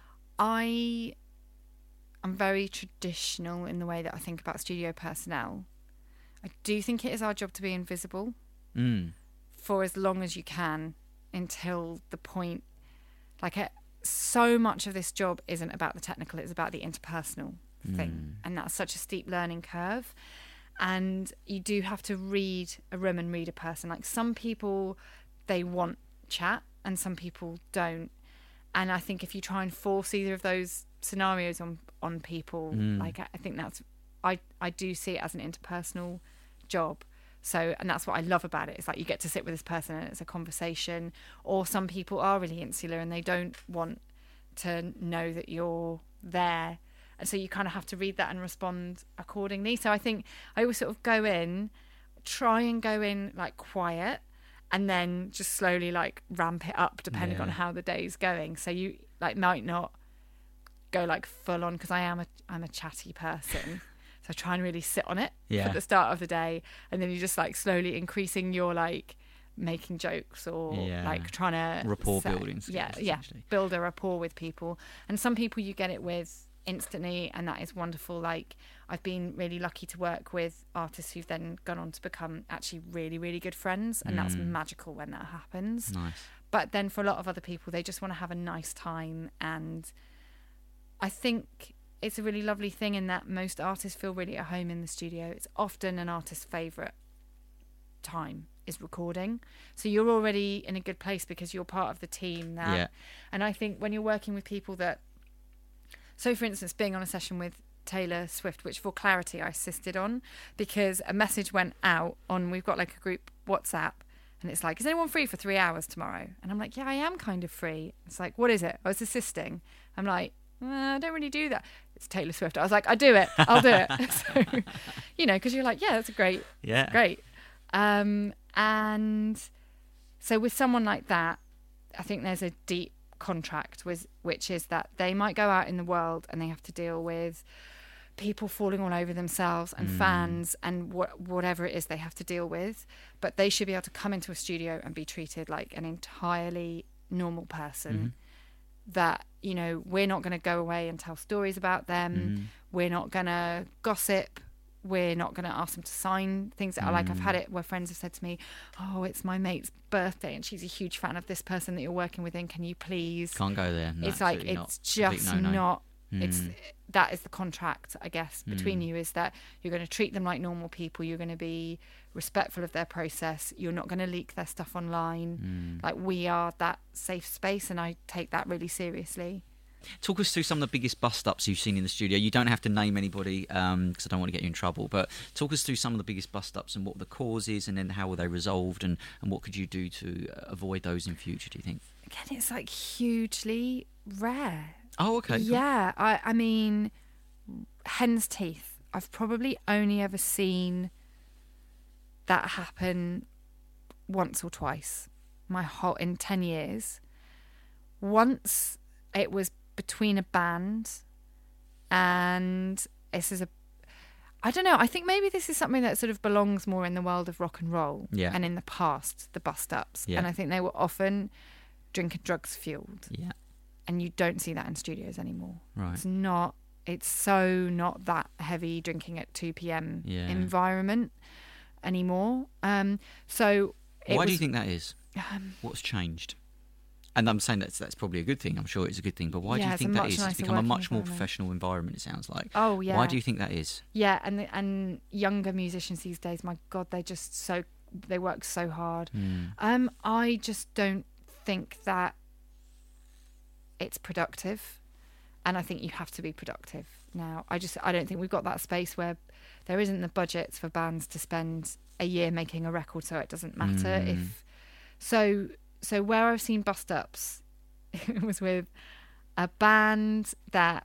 very traditional in the way that I think about studio personnel. I do think it is our job to be invisible for as long as you can, until the point, so much of this job isn't about the technical, it's about the interpersonal thing. And that's such a steep learning curve. And you do have to read a room and read a person. Like, some people, they want chat and some people don't. And I think if you try and force either of those scenarios on people, I think I do see it as an interpersonal job. So, and that's what I love about it. It's like you get to sit with this person and it's a conversation. Or some people are really insular and they don't want to know that you're there. And so you kind of have to read that and respond accordingly. So I think I always sort of try and go in like quiet, and then just slowly like ramp it up depending on how the day's going. So you might not go like full on, because I'm a chatty person. So try and really sit on it at the start of the day, and then you're just like slowly increasing your like making jokes or Yeah. like trying to Rapport building skills, yeah, essentially. build a rapport with people. And some people you get it with instantly, and that is wonderful. Like, I've been really lucky to work with artists who've then gone on to become actually really, really good friends, and that's magical when that happens. Nice. But then for a lot of other people, they just want to have a nice time, and I think it's a really lovely thing in that most artists feel really at home in the studio. It's often an artist's favourite time is recording, so you're already in a good place because you're part of the team that. Yeah. And I think when you're working with people that, so for instance, being on a session with Taylor Swift, which for clarity I assisted on, because a message went out on, we've got like a group WhatsApp, and it's like, is anyone free for 3 hours tomorrow? And I'm like, yeah, I am kind of free. It's like, what is it? I was assisting. I'm like, I don't really do that. It's Taylor Swift. I was like, I do it. I'll do it. So, you know, because you're like, yeah, that's a great. And so with someone like that, I think there's a deep contract which is that they might go out in the world and they have to deal with people falling all over themselves and fans and whatever it is they have to deal with, but they should be able to come into a studio and be treated like an entirely normal person. That, you know, we're not going to go away and tell stories about them. We're not going to gossip. We're not going to ask them to sign things that are like, I've had it where friends have said to me, oh, it's my mate's birthday and she's a huge fan of this person that you're working with, and can you please? Can't go there. No, it's like, it's just not, it's, that is the contract, I guess, between you, is that you're going to treat them like normal people. You're going to be respectful of their process. You're not going to leak their stuff online. Like, we are that safe space, and I take that really seriously. Talk us through some of the biggest bust-ups you've seen in the studio. You don't have to name anybody because I don't want to get you in trouble, but talk us through some of the biggest bust-ups and what the cause is, and then how were they resolved, and what could you do to avoid those in future, do you think? Again, it's like hugely rare. Oh, okay. Cool. Yeah, I mean, hen's teeth. I've probably only ever seen that happen once or twice in 10 years. Once it was between a band, and this is I don't know, I think maybe this is something that sort of belongs more in the world of rock and roll. Yeah. And in the past, the bust-ups. Yeah. And I think they were often drink and drugs fueled. Yeah. And you don't see that in studios anymore. Right. It's so not that heavy drinking at 2 p.m. Yeah. environment anymore. So why do you think that is? What's changed? And I'm saying that's probably a good thing. I'm sure it's a good thing. But why do you think that is? It's become a much more professional environment, it sounds like. Oh, yeah. Why do you think that is? Yeah, and younger musicians these days, my God, they work so hard. I just don't think that it's productive. And I think you have to be productive now. I don't think we've got that space where there isn't the budgets for bands to spend a year making a record, so it doesn't matter if... So where I've seen bust-ups, it was with a band that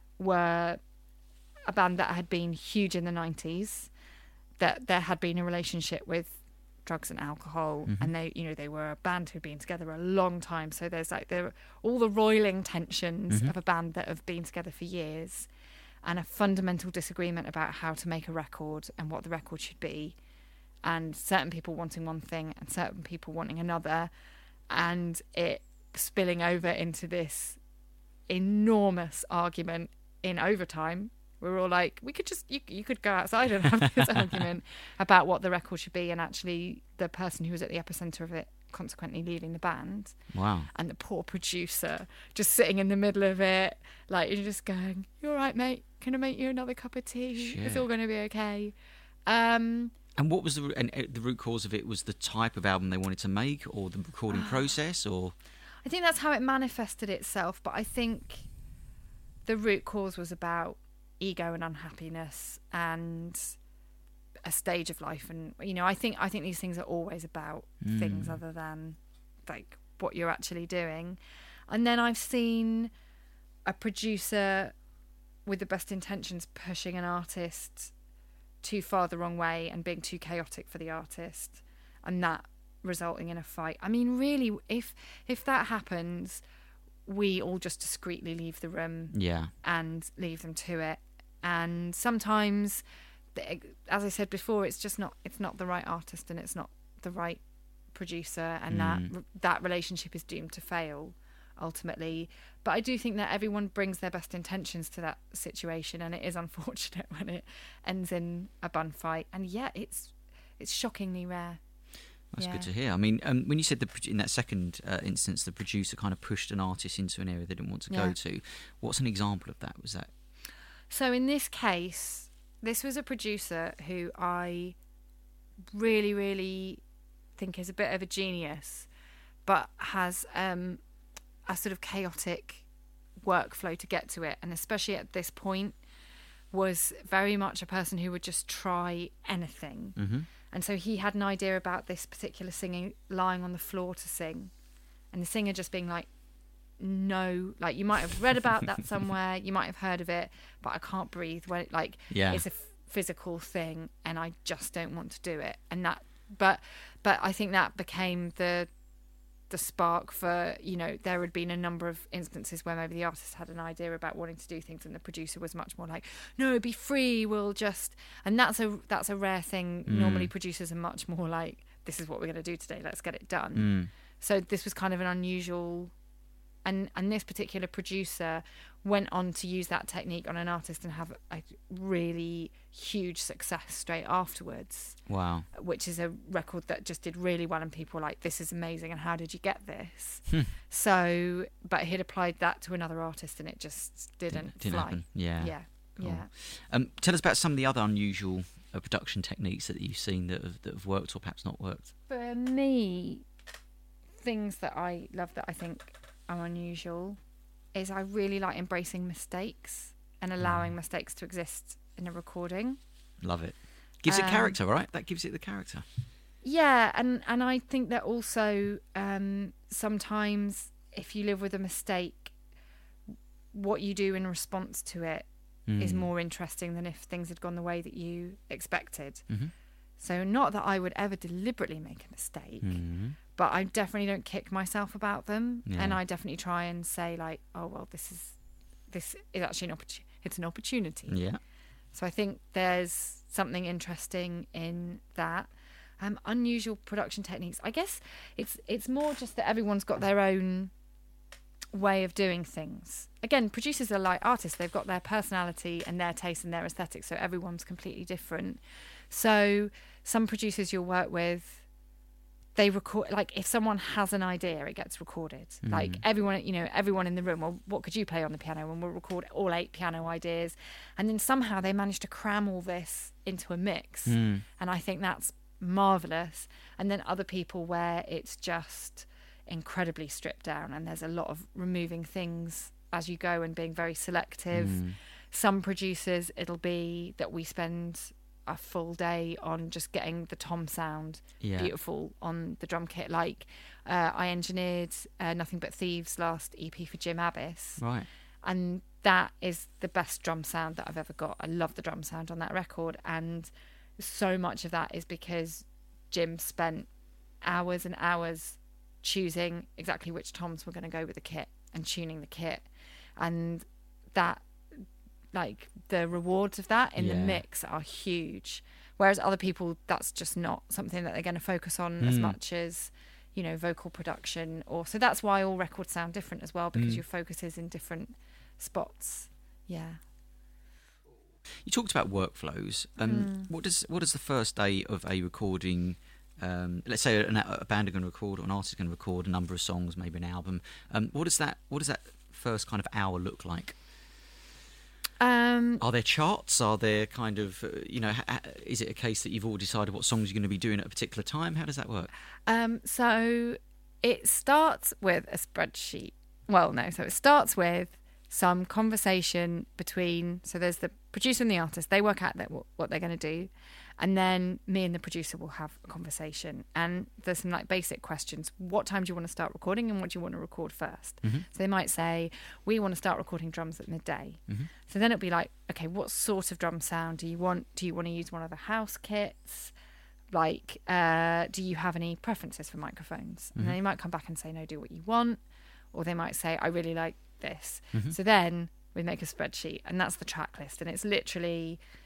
had been huge in the 90s, that there had been a relationship with drugs and alcohol, and they were a band who'd been together a long time. So there were all the roiling tensions of a band that have been together for years, and a fundamental disagreement about how to make a record and what the record should be, and certain people wanting one thing and certain people wanting another. And it spilling over into this enormous argument in overtime. We were all like, you could go outside and have this argument about what the record should be, and actually the person who was at the epicenter of it consequently leaving the band. Wow. And the poor producer just sitting in the middle of it, like, you're just going, "You all right, mate? Can I make you another cup of tea? Shit. It's all going to be okay." And what was the root cause of it? Was the type of album they wanted to make, or the recording process, or? I think that's how it manifested itself. But I think the root cause was about ego and unhappiness and a stage of life. And I think these things are always about things other than like what you're actually doing. And then I've seen a producer with the best intentions pushing an artist too far the wrong way and being too chaotic for the artist, and that resulting in a fight. I mean, really, if that happens, we all just discreetly leave the room, and leave them to it. And sometimes, as I said before, it's not the right artist and it's not the right producer, and that relationship is doomed to fail ultimately. But I do think that everyone brings their best intentions to that situation, and it is unfortunate when it ends in a bun fight. And yeah, it's shockingly rare. That's good to hear. I mean, when you said in that second instance, the producer kind of pushed an artist into an area they didn't want to go to, what's an example of that? Was that? So in this case, this was a producer who I really, really think is a bit of a genius, but has a sort of chaotic workflow to get to it. And especially at this point, was very much a person who would just try anything. Mm-hmm. And so he had an idea about this particular singer lying on the floor to sing, and the singer just being like, no, like, you might have read about that somewhere, you might have heard of it, but I can't breathe when it, like, it's a physical thing and I just don't want to do it. And that, but I think that became the spark for, you know, there had been a number of instances where maybe the artist had an idea about wanting to do things and the producer was much more like, no, be free, we'll just, and that's a rare thing. Normally producers are much more like, this is what we're going to do today, let's get it done. So this was kind of an unusual, and this particular producer went on to use that technique on an artist and have a really huge success straight afterwards. Wow. Which is a record that just did really well, and people were like, this is amazing, and how did you get this? So, but he'd applied that to another artist and it just didn't fly. Happen. Yeah. Cool. Yeah. Tell us about some of the other unusual production techniques that you've seen that have worked or perhaps not worked. For me, things that I love that I think are unusual is I really like embracing mistakes and allowing mistakes to exist in a recording. Love it. Gives it character, right? That gives it the character. Yeah, and I think that also sometimes if you live with a mistake, what you do in response to it is more interesting than if things had gone the way that you expected. So not that I would ever deliberately make a mistake, but I definitely don't kick myself about them. And I definitely try and say like, oh, well, this is actually an opportunity. Yeah. So I think there's something interesting in that. Unusual production techniques. I guess it's more just that everyone's got their own way of doing things. Again, producers are like artists. They've got their personality and their taste and their aesthetic, so everyone's completely different. So some producers you'll work with, they record, like if someone has an idea, it gets recorded. Like everyone in the room, well, what could you play on the piano? And we'll record all 8 piano ideas. And then somehow they manage to cram all this into a mix. And I think that's marvellous. And then other people where it's just incredibly stripped down and there's a lot of removing things as you go and being very selective. Some producers, it'll be that we spend a full day on just getting the tom sound beautiful on the drum kit. Like I engineered Nothing But Thieves' last EP for Jim Abbas, right, and that is the best drum sound that I've ever got. I love the drum sound on that record, and so much of that is because Jim spent hours and hours choosing exactly which toms were going to go with the kit and tuning the kit, and that, like, the rewards of that in the mix are huge. Whereas other people, that's just not something that they're going to focus on as much as, you know, vocal production. Or so that's why all records sound different as well, because your focus is in different spots. Yeah. You talked about workflows. What does the first day of a recording? Let's say a band are going to record, or an artist is going to record a number of songs, maybe an album. What does that first kind of hour look like? Are there charts? Are there kind of, is it a case that you've all decided what songs you're going to be doing at a particular time? How does that work? So it starts with a spreadsheet. Well, no, so it starts with some conversation between, so there's the producer and the artist. They work out what they're going to do. And then me and the producer will have a conversation. And there's some like basic questions. What time do you want to start recording, and what do you want to record first? So they might say, we want to start recording drums at midday. So then it'll be like, okay, what sort of drum sound do you want? Do you want to use one of the house kits? Like, do you have any preferences for microphones? And then they might come back and say, no, do what you want. Or they might say, I really like this. So then we make a spreadsheet, and that's the track list. And it's literally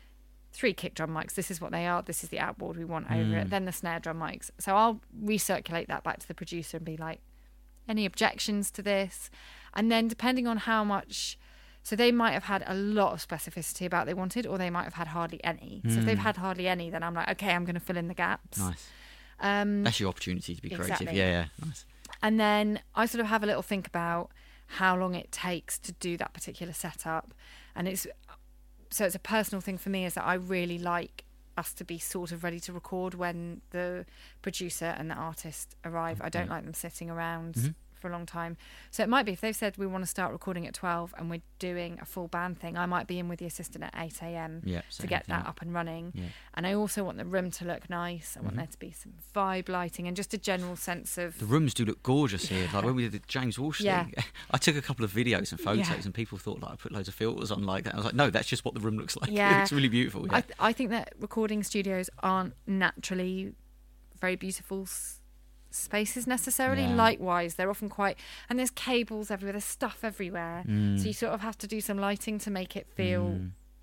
3 kick drum mics. This is what they are. This is the outboard we want over it. Then the snare drum mics. So I'll recirculate that back to the producer and be like, any objections to this? And then depending on how much, so they might have had a lot of specificity about what they wanted, or they might have had hardly any. So if they've had hardly any, then I'm like, okay, I'm going to fill in the gaps. Nice. That's your opportunity to be creative. Exactly. Yeah, nice. And then I sort of have a little think about how long it takes to do that particular setup. And it's a personal thing for me, is that I really like us to be sort of ready to record when the producer and the artist arrive. I don't like them sitting around for a long time. So it might be, if they've said we want to start recording at 12 and we're doing a full band thing, I might be in with the assistant at 8 a.m. to get that up and running. And I also want the room to look nice. I want there to be some vibe lighting and just a general sense of... The rooms do look gorgeous here. Like when we did the James Walsh thing, I took a couple of videos and photos and people thought like I put loads of filters on like that. I was like, no, that's just what the room looks like. It looks really beautiful. I think that recording studios aren't naturally very beautiful spaces necessarily. Likewise, they're often quite, and there's cables everywhere, there's stuff everywhere, so you sort of have to do some lighting to make it feel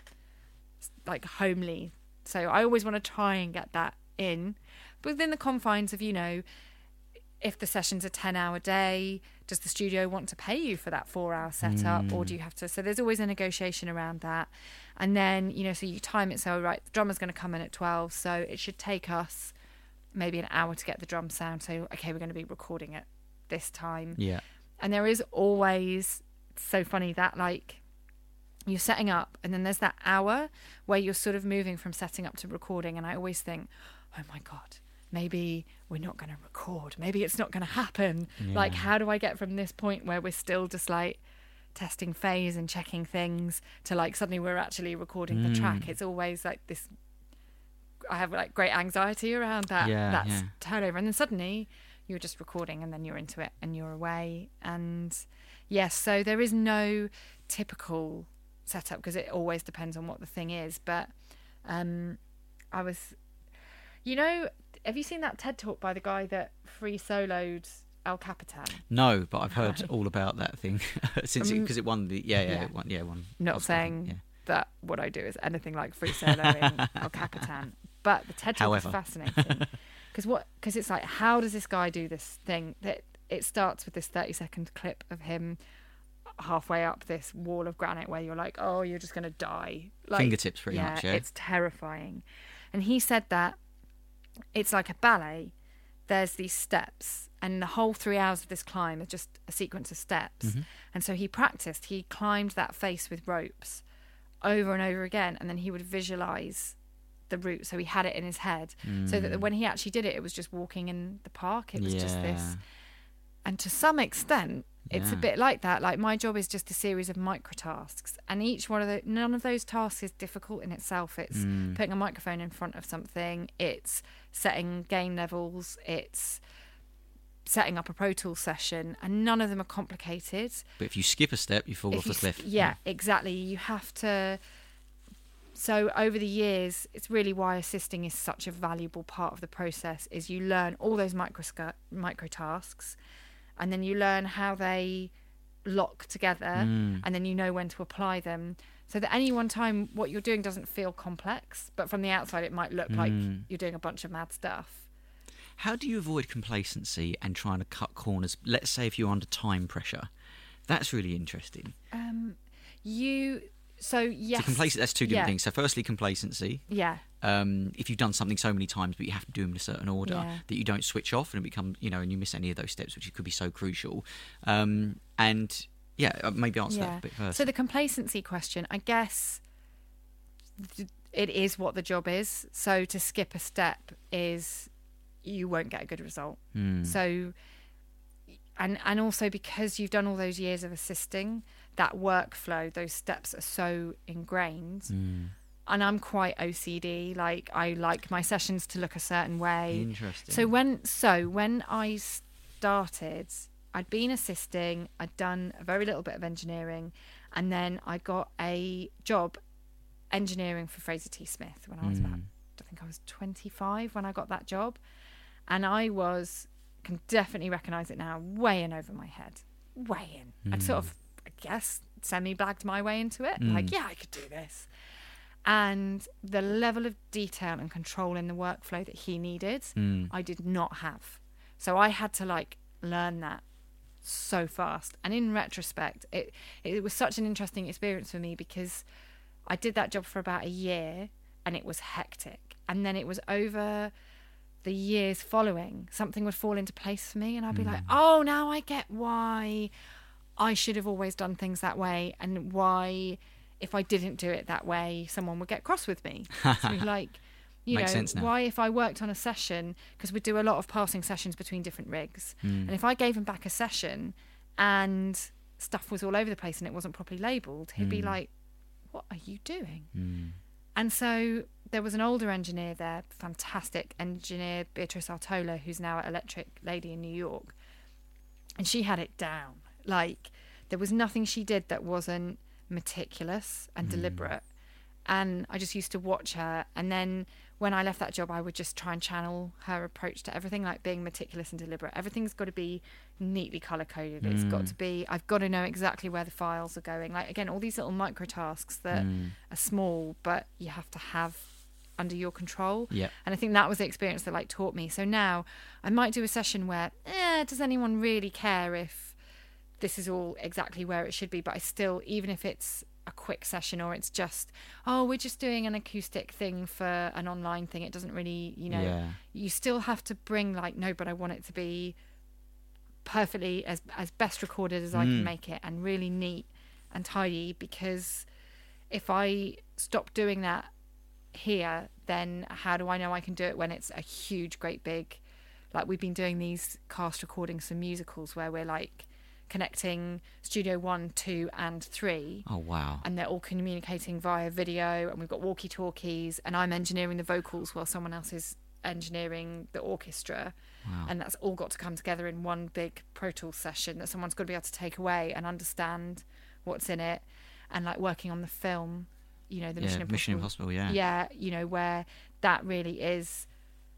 like homely. So I always want to try and get that in, but within the confines of, you know, if the session's a 10-hour day, does the studio want to pay you for that 4-hour setup, or do you have to? So there's always a negotiation around that. And then, you know, so you time it, so right, the drummer's going to come in at 12, so it should take us maybe an hour to get the drum sound. So okay, we're going to be recording at this time. And there is always, so funny that like you're setting up and then there's that hour where you're sort of moving from setting up to recording, and I always think, oh my god, maybe we're not going to record, maybe it's not going to happen. Like, how do I get from this point where we're still just like testing phase and checking things to like suddenly we're actually recording the track? It's always like this, I have like great anxiety around that turnover, and then suddenly you're just recording and then you're into it and you're away. And yes, so there is no typical setup because it always depends on what the thing is. But I was, you know, have you seen that TED talk by the guy that free soloed El Capitan? No, but I've heard all about that thing since because it won the it won. Not saying that what I do is anything like free soloing El Capitan. But the TED Talk is fascinating because it's like, how does this guy do this thing? That it starts with this 30-second clip of him halfway up this wall of granite where you're like, oh, you're just going to die. Like, fingertips pretty much, yeah. It's terrifying. And he said that it's like a ballet. There's these steps and the whole 3 hours of this climb is just a sequence of steps. And so he practiced. He climbed that face with ropes over and over again, and then he would visualise the route, so he had it in his head, so that when he actually did it, it was just walking in the park. It was just this, and to some extent it's a bit like that. Like, my job is just a series of micro tasks, and each one of none of those tasks is difficult in itself. It's putting a microphone in front of something, it's setting gain levels, it's setting up a Pro Tools session, and none of them are complicated. But if you skip a step, you fall off the cliff. Exactly. You have to. So over the years, it's really why assisting is such a valuable part of the process, is you learn all those micro tasks, and then you learn how they lock together, and then you know when to apply them, so that any one time what you're doing doesn't feel complex, but from the outside it might look like you're doing a bunch of mad stuff. How do you avoid complacency and trying to cut corners? Let's say if you're under time pressure. That's really interesting. So yes, that's two different things. So firstly, complacency. If you've done something so many times, but you have to do them in a certain order, that you don't switch off and it become, you know, and you miss any of those steps, which could be so crucial. Maybe answer that a bit first. So the complacency question, I guess, it is what the job is. So to skip a step is, you won't get a good result. So, and also because you've done all those years of assisting, that workflow, those steps are so ingrained. And I'm quite OCD. Like, I like my sessions to look a certain way. Interesting. So when I started, I'd been assisting, I'd done a very little bit of engineering, and then I got a job engineering for Fraser T. Smith when I was I think I was 25 when I got that job. And I can definitely recognise it now, way in over my head. Way in. I'd sort of, I guess, semi-blagged my way into it. Like, yeah, I could do this. And the level of detail and control in the workflow that he needed, I did not have. So I had to like learn that so fast. And in retrospect, it was such an interesting experience for me, because I did that job for about a year and it was hectic. And then it was over the years following, something would fall into place for me, and I'd be like, oh, now I get why I should have always done things that way, and why if I didn't do it that way, someone would get cross with me. So like, Makes sense now. why if I worked on a session, because we do a lot of passing sessions between different rigs, and if I gave him back a session and stuff was all over the place and it wasn't properly labelled, he'd be like, what are you doing? And so there was an older engineer there, fantastic engineer, Beatrice Artola, who's now at Electric Lady in New York, and she had it down. Like, there was nothing she did that wasn't meticulous and deliberate. And I just used to watch her, and then when I left that job, I would just try and channel her approach to everything, like being meticulous and deliberate. Everything's got to be neatly color coded. It's got to be, I've got to know exactly where the files are going. Like, again, all these little micro tasks that are small, but you have to have under your control. Yep. And I think that was the experience that like taught me. So now I might do a session where, does anyone really care if this is all exactly where it should be? But I still, even if it's a quick session, or it's just, we're just doing an acoustic thing for an online thing, it doesn't really, you still have to bring like, no, but I want it to be perfectly as best recorded as I can make it, and really neat and tidy, because if I stop doing that here, then how do I know I can do it when it's a huge, great big, like we've been doing these cast recordings for musicals where we're like connecting studio 1, 2 and 3. Oh wow. And they're all communicating via video, and we've got walkie-talkies, and I'm engineering the vocals while someone else is engineering the orchestra. Wow. And that's all got to come together in one big Pro Tools session that someone's got to be able to take away and understand what's in it. And like working on the film, the Mission Impossible, where that really is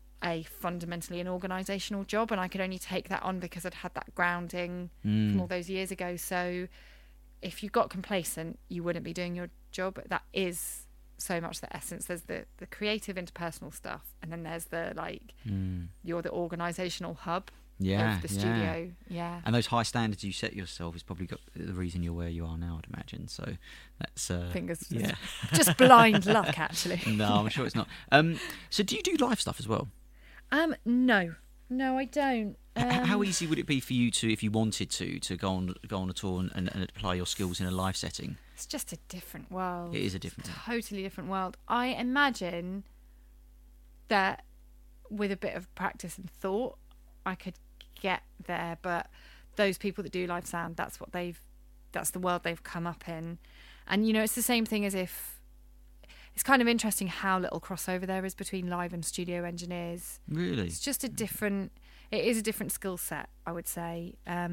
a fundamentally an organisational job, and I could only take that on because I'd had that grounding from all those years ago. So if you got complacent, you wouldn't be doing your job. That is so much the essence. There's the creative interpersonal stuff, and then there's the like you're the organisational hub of the studio. Yeah. And those high standards you set yourself is probably got the reason you're where you are now, I'd imagine. So that's fingers just blind luck, actually. No, I'm sure it's not. So do you do live stuff as well? No, I don't. How easy would it be for you to, if you wanted to go on a tour and apply your skills in a live setting? It's just a different world. It is a different world. Totally different world. I imagine that with a bit of practice and thought, I could get there. But those people that do live sound, that's the world they've come up in. And, it's the same thing as if, it's kind of interesting how little crossover there is between live and studio engineers. Really? It's just it is a different skill set, I would say.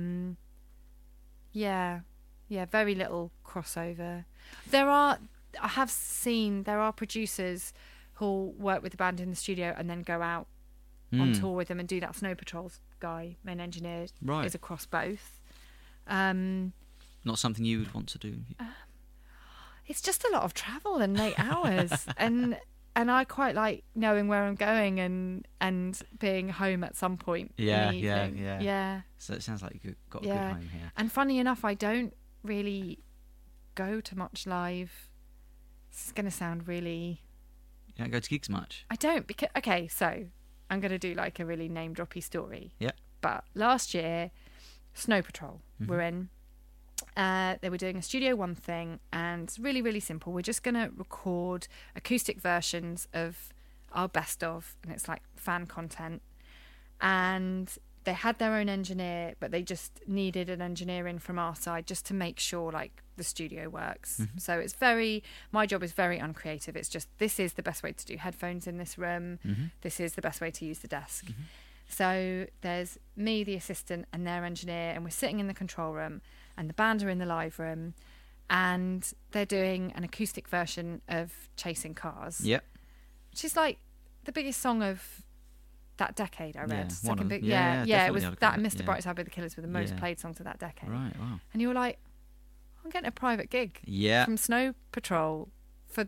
Very little crossover. I have seen there are producers who'll work with the band in the studio and then go out on tour with them and do that. Snow Patrol's guy, main engineer, is across both. Not something you would want to do? It's just a lot of travel and late hours, and I quite like knowing where I'm going and being home at some point. Yeah. So it sounds like you've got a good home here. And funny enough, I don't really go to much live. This is going to sound really... You don't go to gigs much? I don't, because... Okay, so I'm going to do like a really name-droppy story. Yeah. But last year, Snow Patrol were in. They were doing a Studio One thing, and it's really, really simple. We're just going to record acoustic versions of our best of, and it's like fan content. And they had their own engineer, but they just needed an engineer in from our side just to make sure like the studio works. So it's my job is very uncreative. It's just, this is the best way to do headphones in this room. This is the best way to use the desk. So there's me, the assistant, and their engineer, and we're sitting in the control room, and the band are in the live room, and they're doing an acoustic version of Chasing Cars. Yep. Which is like the biggest song of that decade, I read. Yeah, it was that and Mr. Brightside by the Killers were the most played songs of that decade. Right, wow. And you were like, I'm getting a private gig Yeah. from Snow Patrol for just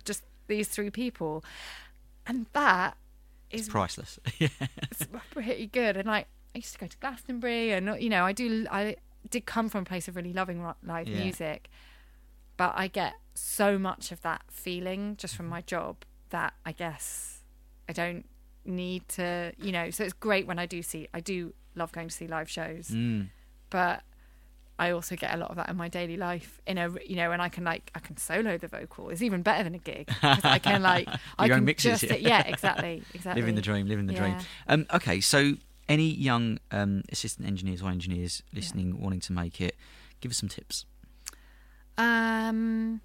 these three people. And that is It's priceless. Yeah. it's pretty good. And like, I used to go to Glastonbury, and you know, I did come from a place of really loving live music, but I get so much of that feeling just from my job that I guess I don't need to, you know. So it's great when I do love going to see live shows, but I also get a lot of that in my daily life and I can solo the vocal. It's even better than a gig, 'cause I can I can mixes, just exactly Living the dream. Okay, so any young assistant engineers or engineers listening wanting to make it, give us some tips. I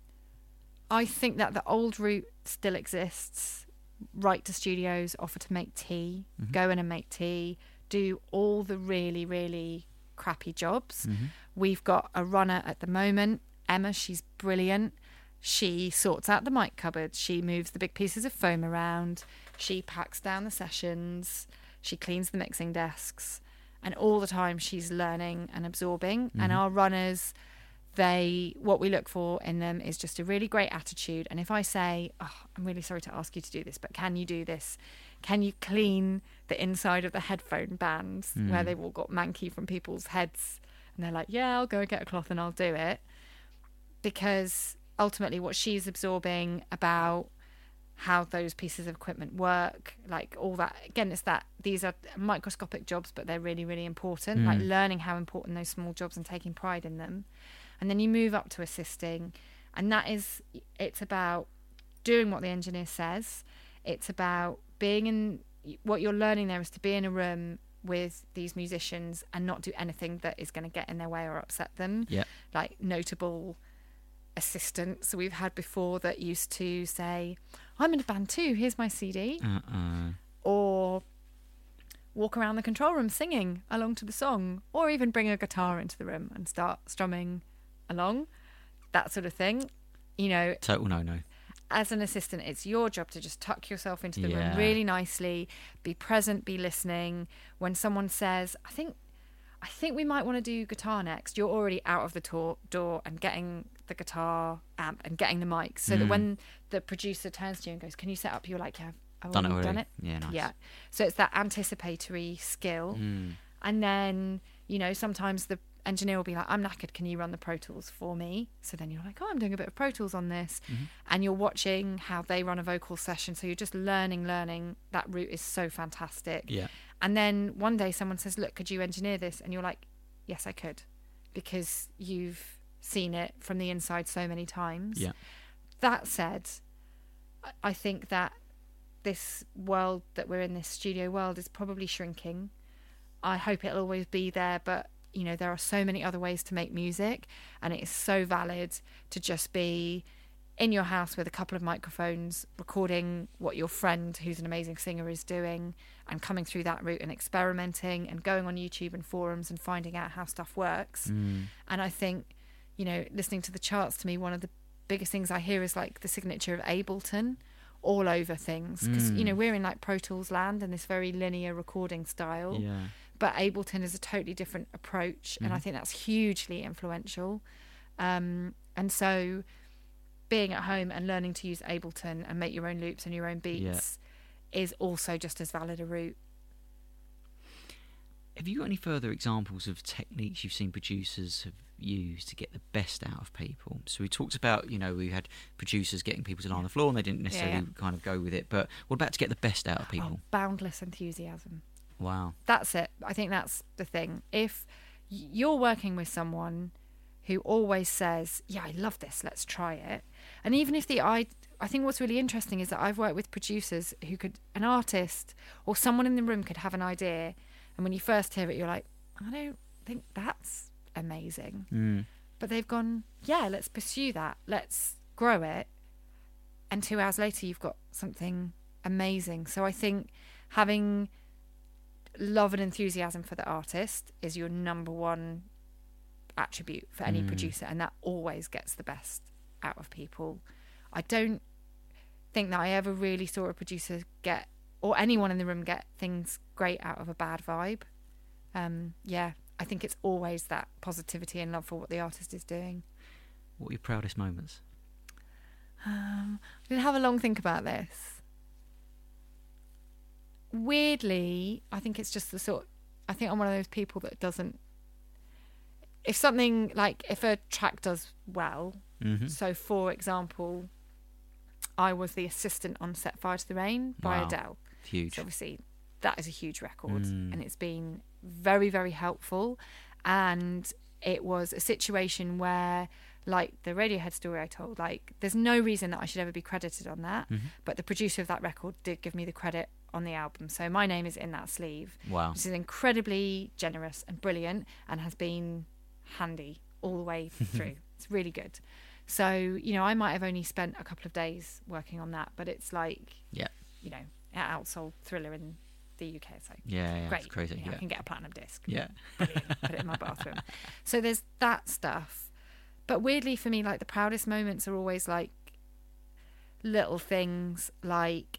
think that the old route still exists. Write to studios, offer to make tea, go in and make tea, do all the really, really crappy jobs. We've got a runner at the moment, Emma. She's brilliant. She sorts out the mic cupboard. She moves the big pieces of foam around. She packs down the sessions. She cleans the mixing desks. And all the time she's learning and absorbing. And our runners, what we look for in them is just a really great attitude. And if I say, I'm really sorry to ask you to do this, but can you do this? Can you clean the inside of the headphone bands where they've all got manky from people's heads? And they're like, yeah, I'll go and get a cloth and I'll do it. Because ultimately what she's absorbing about how those pieces of equipment work, like all that, again, it's that these are microscopic jobs, but they're really, really important. Like learning how important those small jobs and taking pride in them. And then you move up to assisting, and it's about doing what the engineer says. It's about what you're learning there is to be in a room with these musicians and not do anything that is going to get in their way or upset them. Yeah. Like notable assistants we've had before that used to say, I'm in a band too, here's my CD. Or walk around the control room singing along to the song, or even bring a guitar into the room and start strumming along, that sort of thing. You know, total no. As an assistant, it's your job to just tuck yourself into the room really nicely, be present, be listening. When someone says, I think we might want to do guitar next, you're already out of the door and getting the guitar amp and getting the mic, so that when the producer turns to you and goes, can you set up, you're like, yeah, I've already done it. Yeah, nice. Yeah. So it's that anticipatory skill. And then, you know, sometimes the engineer will be like, I'm knackered, can you run the Pro Tools for me? So then you're like, I'm doing a bit of Pro Tools on this. And you're watching how they run a vocal session, so you're just learning. That route is so fantastic. Yeah. And then one day someone says, look, could you engineer this? And you're like, yes, I could, because you've seen it from the inside so many times. Yeah. That said, I think that this world that we're in, this studio world, is probably shrinking. I hope it'll always be there, but you know, there are so many other ways to make music, and it is so valid to just be in your house with a couple of microphones, recording what your friend, who's an amazing singer, is doing, and coming through that route and experimenting and going on YouTube and forums and finding out how stuff works. And I think, you know, listening to the charts, to me, one of the biggest things I hear is like the signature of Ableton all over things, because you know, we're in like Pro Tools land and this very linear recording style. Yeah. But Ableton is a totally different approach, and I think that's hugely influential. And so being at home and learning to use Ableton and make your own loops and your own beats is also just as valid a route. Have you got any further examples of techniques you've seen producers have used to get the best out of people? So we talked about, you know, we had producers getting people to lie on the floor and they didn't necessarily kind of go with it, but what about to get the best out of people? Boundless enthusiasm. Wow. That's it. I think that's the thing. If you're working with someone who always says, yeah, I love this, let's try it. And even if I think what's really interesting is that I've worked with producers who an artist or someone in the room could have an idea, and when you first hear it, you're like, I don't think that's amazing. But they've gone, yeah, let's pursue that, let's grow it. And 2 hours later, you've got something amazing. So I think having love and enthusiasm for the artist is your number one attribute for any producer, and that always gets the best out of people. I don't think that I ever really saw a producer get, or anyone in the room get, things great out of a bad vibe. I think it's always that positivity and love for what the artist is doing. What are your proudest moments? I didn't have a long think about this. Weirdly, I think it's just I think I'm one of those people that doesn't, if something, like, if a track does well, so for example, I was the assistant on Set Fire to the Rain by Wow. Adele. Huge. So obviously that is a huge record, and it's been very, very helpful. And it was a situation where, like the Radiohead story I told, like, there's no reason that I should ever be credited on that, but the producer of that record did give me the credit on the album, so my name is in that sleeve. Wow. Which is incredibly generous and brilliant, and has been handy all the way through. It's really good. So, you know, I might have only spent a couple of days working on that, but it's like, Yeah. you know, it outsold Thriller in the UK. So Yeah, great. it's crazy. You know, Yeah. I can get a platinum disc. Yeah. Brilliant. Put it in my bathroom. So there's that stuff. But weirdly for me, like, the proudest moments are always like little things, like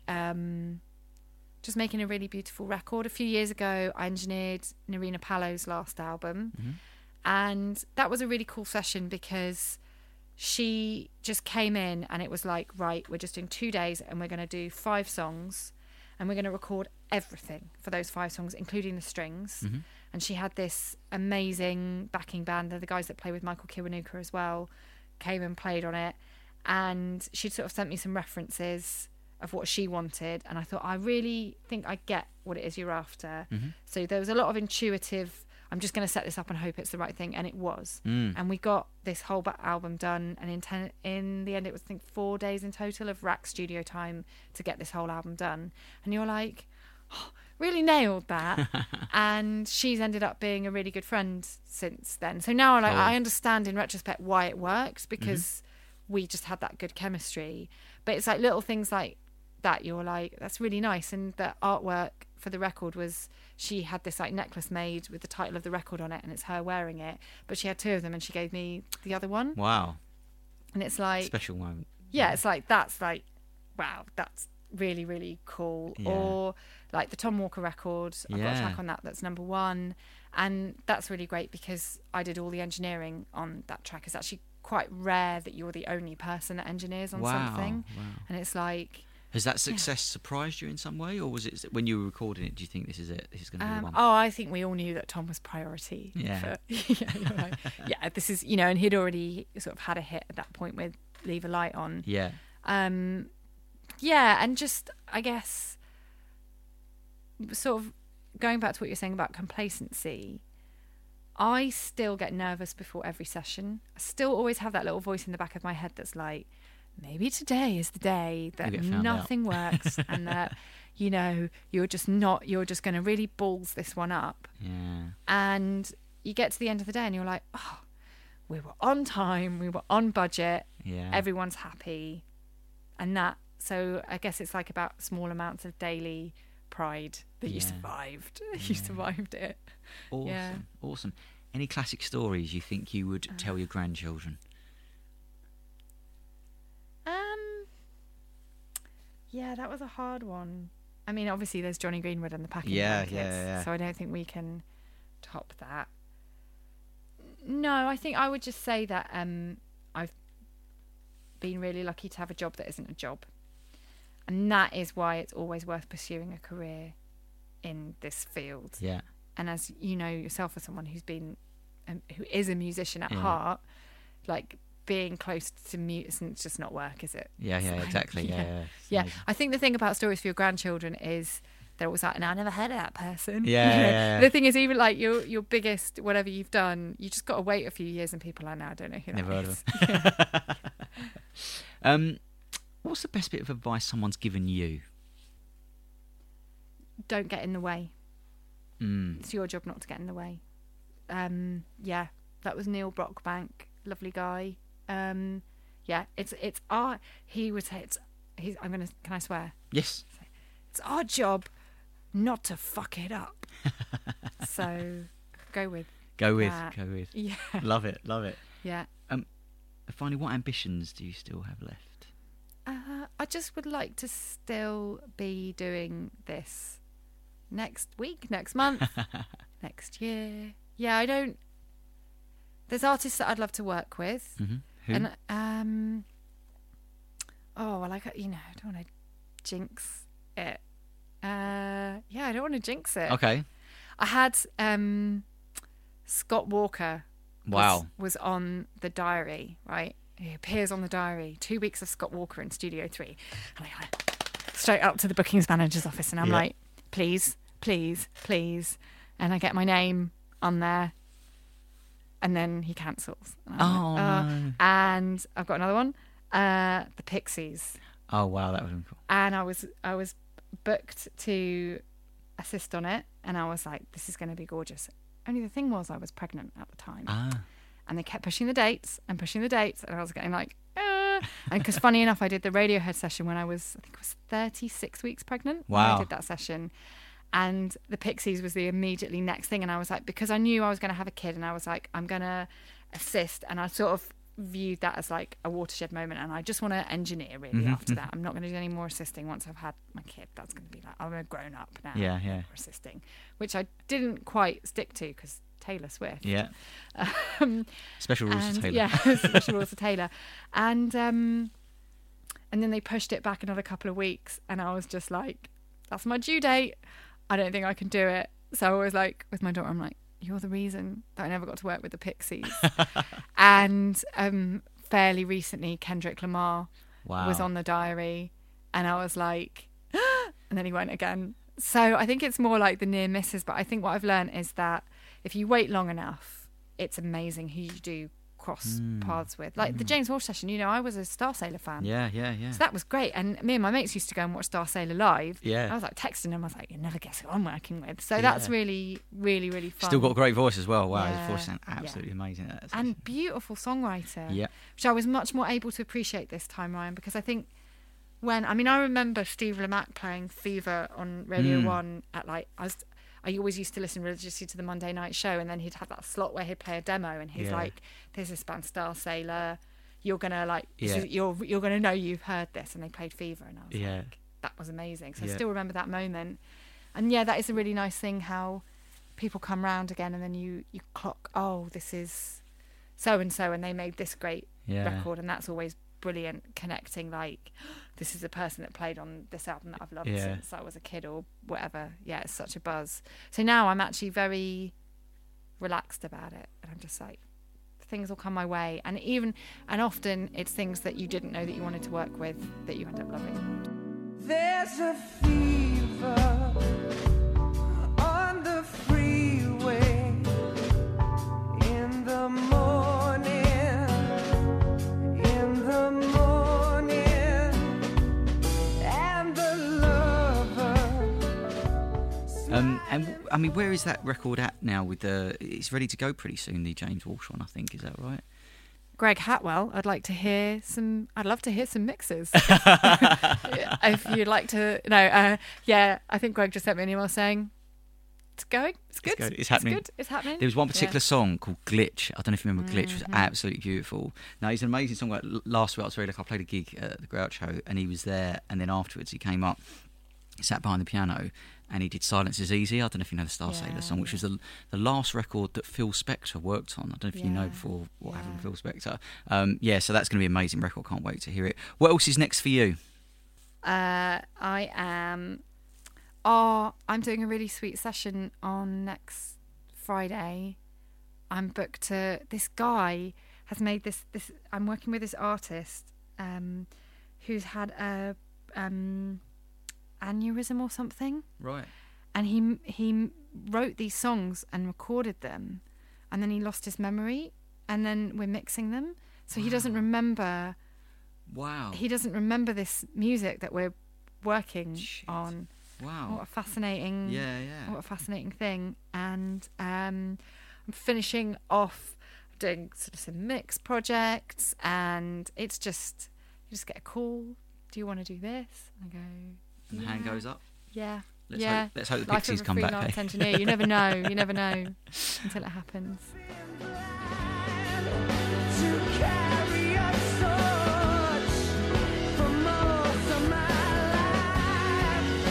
just making a really beautiful record. A few years ago, I engineered Narina Palo's last album. And that was a really cool session because she just came in and it was like, right, we're just doing 2 days and we're going to do 5 songs and we're going to record everything for those 5 songs, including the strings. And she had this amazing backing band. They're the guys that play with Michael Kiwanuka as well, came and played on it. And she'd sort of sent me some references of what she wanted. And I thought, I really think I get what it is you're after. So there was a lot of intuitive, I'm just going to set this up and hope it's the right thing. And it was. And we got this whole album done. And in the end, it was, I think, 4 days in total of rack studio time to get this whole album done. And you're like, oh, really nailed that. And she's ended up being a really good friend since then. So now I understand in retrospect why it works, because we just had that good chemistry. But it's like little things like that, you're like, that's really nice. And the artwork for the record was, she had this like necklace made with the title of the record on it, and it's her wearing it, but she had 2 of them and she gave me the other one. Wow. And it's like, Special moment. yeah, it's like, that's like, wow, that's really, really cool. Yeah. Or like the Tom Walker record, I've got a track on that that's number 1, and that's really great because I did all the engineering on that track. It's actually quite rare that you're the only person that engineers on something. Wow. And it's like, Has that success surprised you in some way, or was it when you were recording it? Do you think this is it? This is going to be the one? I think we all knew that Tom was priority. Yeah. You're like, yeah, this is, you know, and he'd already sort of had a hit at that point with Leave a Light On. Yeah. Yeah, and just, I guess, sort of going back to what you're saying about complacency, I still get nervous before every session. I still always have that little voice in the back of my head that's like, maybe today is the day that nothing works and that, you know, you're just going to really balls this one up. Yeah. And you get to the end of the day and you're like, oh, we were on time, we were on budget, Yeah. everyone's happy. And that, so I guess it's like about small amounts of daily pride that you survived. You survived it. Awesome. Yeah. Awesome. Any classic stories you think you would tell your grandchildren? Yeah, that was a hard one. I mean, obviously there's Johnny Greenwood and the Packing Yeah, Blankets, so I don't think we can top that. No, I think I would just say that I've been really lucky to have a job that isn't a job. And that is why it's always worth pursuing a career in this field. Yeah. And as you know yourself, as someone who is a musician at heart, like, being close to musicians just not work, is it? Yeah, Like, exactly. Yeah. Yeah. I think the thing about stories for your grandchildren is they're always like, no, I never heard of that person. Yeah, You know? yeah. The thing is, even like your biggest whatever you've done, you just got to wait a few years and people are now, I don't know who that Never heard is. of them. What's the best bit of advice someone's given you? Don't get in the way. It's your job not to get in the way. Yeah, that was Neil Brockbank, lovely guy. Yeah, it's our, he would say can I swear? Yes. It's our job not to fuck it up. So go with that. Yeah. Love it. Yeah. Finally, what ambitions do you still have left? I just would like to still be doing this next week, next month, next year. Yeah, there's artists that I'd love to work with. Mm-hmm. Who? And Oh, well, I don't want to jinx it. I don't want to jinx it. Okay. I had Scott Walker. Wow. Was on the diary, right? He appears on the diary. 2 weeks of Scott Walker in Studio 3. And I straight up to the bookings manager's office, and I'm like, please, please, please. And I get my name on there, and then he cancels. And no. And I've got another one, the Pixies. Oh wow, that was cool. And I was booked to assist on it, and I was like, this is going to be gorgeous. Only the thing was, I was pregnant at the time. And they kept pushing the dates, and I was getting like, and because funny enough, I did the Radiohead session when I think it was 36 weeks pregnant. Wow. When I did that session. And the Pixies was the immediately next thing. And I was like, because I knew I was going to have a kid, and I was like, I'm going to assist. And I sort of viewed that as like a watershed moment, and I just want to engineer really after that. I'm not going to do any more assisting once I've had my kid. That's going to be like, I'm a grown up now. Yeah. For assisting, which I didn't quite stick to because Taylor Swift. Yeah. Special rules to Taylor. Yeah, special rules to Taylor. And then they pushed it back another couple of weeks, and I was just like, that's my due date. I don't think I can do it. So I was like, with my daughter, I'm like, you're the reason that I never got to work with the Pixies. And fairly recently, Kendrick Lamar was on the diary, and I was like, and then he went again. So I think it's more like the near misses, but I think what I've learned is that if you wait long enough, it's amazing who you do cross paths with. Like the James Walsh session, I was a Star Sailor fan. Yeah. So that was great. And me and my mates used to go and watch Star Sailor live. Yeah. I was like texting them, I was like, you never guess who I'm working with. So that's really, really, really fun. Still got a great voice as well. Wow, Yeah. his voice sounds absolutely amazing. And beautiful songwriter. Yeah. Which I was much more able to appreciate this time, Ryan, because I think I remember Steve Lamacq playing Fever on Radio 1 at I always used to listen religiously to the Monday night show, and then he'd have that slot where he'd play a demo, and he's like, there's this band Star Sailor, you're gonna you're gonna know you've heard this, and they played Fever, and I was like, that was amazing. So I still remember that moment. And that is a really nice thing, how people come round again, and then you clock, oh, this is so and so, and they made this great record, and that's always brilliant, connecting, like, this is a person that played on this album that I've loved since I was a kid or whatever. It's such a buzz. So now I'm actually very relaxed about it, and I'm just like, things will come my way, and often it's things that you didn't know that you wanted to work with that you end up loving. There's a fever on the freeway in the morning, and the lover. And I mean, where is that record at now? It's ready to go pretty soon. The James Walsh one, I think, is that right? Greg Hatwell, I'd love to hear some mixes. If you'd like to, I think Greg just sent me an email saying, it's going, it's good. It's happening. It's happening. There was one particular song called Glitch. I don't know if you remember Glitch. It was absolutely beautiful. Now, he's an amazing songwriter. Last week I was very lucky. I played a gig at the Groucho, and he was there, and then afterwards he came up, sat behind the piano, and he did Silence Is Easy. I don't know if you know the Star Sailor song, which was the last record that Phil Spector worked on. I don't know if you know before what happened with Phil Spector. So that's going to be an amazing record. Can't wait to hear it. What else is next for you? I'm doing a really sweet session on next Friday. I'm booked to, this guy has made this I'm working with this artist who's had a aneurysm or something, right? And he wrote these songs and recorded them, and then he lost his memory, and then we're mixing them, so he doesn't remember. Wow. He doesn't remember this music that we're working on. Wow. What a fascinating what a fascinating thing. And I'm finishing off doing sort of some mix projects, and it's just, you just get a call, do you want to do this? And I go, and the hand goes up. Let's hope the Life Pixies of a come back. freelance engineer. You never know until it happens. To carry a torch for most of my life.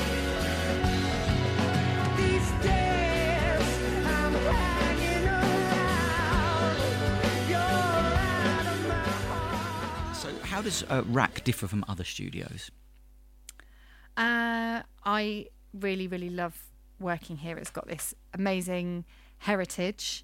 These days I'm hanging around. You're out of my heart. So How does Rack differ from other studios? I really, really love working here. It's got this amazing heritage.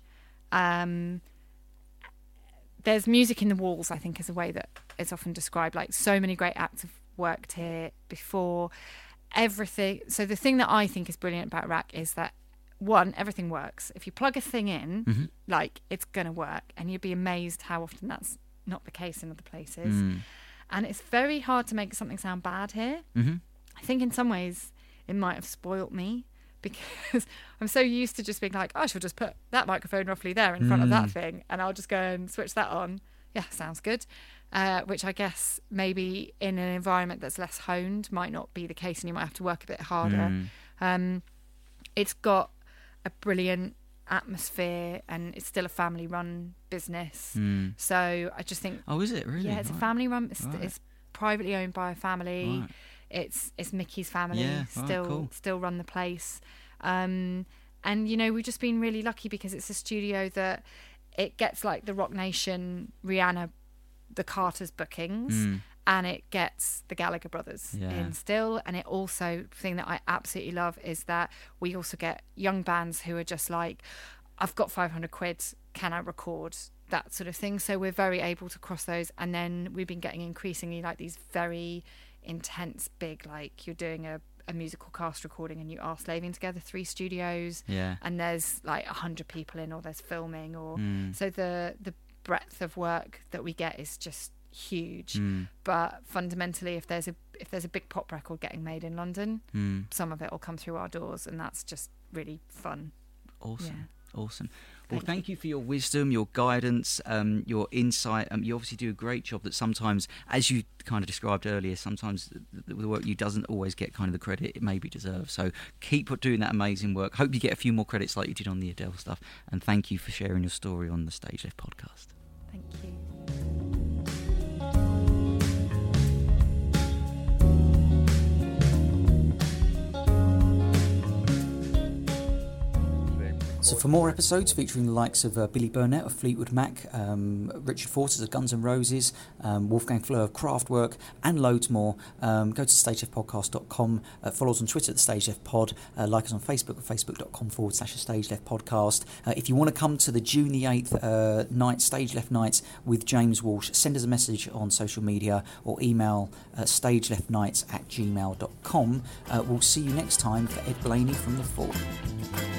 There's music in the walls, I think, is a way that it's often described. Like, so many great acts have worked here before. Everything. So the thing that I think is brilliant about Rack is that, one, everything works. If you plug a thing in, like, it's going to work. And you'd be amazed how often that's not the case in other places. And it's very hard to make something sound bad here. I think in some ways it might have spoilt me, because I'm so used to just being like, oh, I shall just put that microphone roughly there in front of that thing, and I'll just go and switch that on. Yeah, sounds good. Which I guess maybe in an environment that's less honed might not be the case, and you might have to work a bit harder. It's got a brilliant atmosphere, and it's still a family-run business. So I just think... Oh, is it really? Yeah, it's a family-run... It's privately owned by a family. Right. It's Mickey's family. Yeah, cool. Still run the place. And, you know, we've just been really lucky because it's a studio that it gets like the Rock Nation, Rihanna, the Carters bookings, and it gets the Gallagher brothers in still. And it also, the thing that I absolutely love is that we also get young bands who are just like, I've got 500 quid, can I record? That sort of thing. So we're very able to cross those. And then we've been getting increasingly like these very intense, big, like you're doing a musical cast recording and you are slaving together 3 studios, and there's like 100 people in, or there's filming, or so the breadth of work that we get is just huge. But fundamentally, if there's a big pop record getting made in London, some of it will come through our doors, and that's just really fun. Awesome. Well, thank you for your wisdom, your guidance, your insight. You obviously do a great job that sometimes, as you kind of described earlier, sometimes the work you doesn't always get kind of the credit it maybe deserves. So keep doing that amazing work. Hope you get a few more credits like you did on the Adele stuff. And thank you for sharing your story on the Stage Left podcast. Thank you. So for more episodes featuring the likes of Billy Burnett of Fleetwood Mac, Richard Forces of Guns N' Roses, Wolfgang Fleur of Kraftwerk, and loads more, go to stageleffpodcast.com, follow us on Twitter at the Stage Left Pod, like us on Facebook at facebook.com/StageLeftPodcast. If you want to come to the June the 8th night, Stage Left Nights with James Walsh, send us a message on social media or email stageleftnights@gmail.com. We'll see you next time for Ed Blaney from The Fall.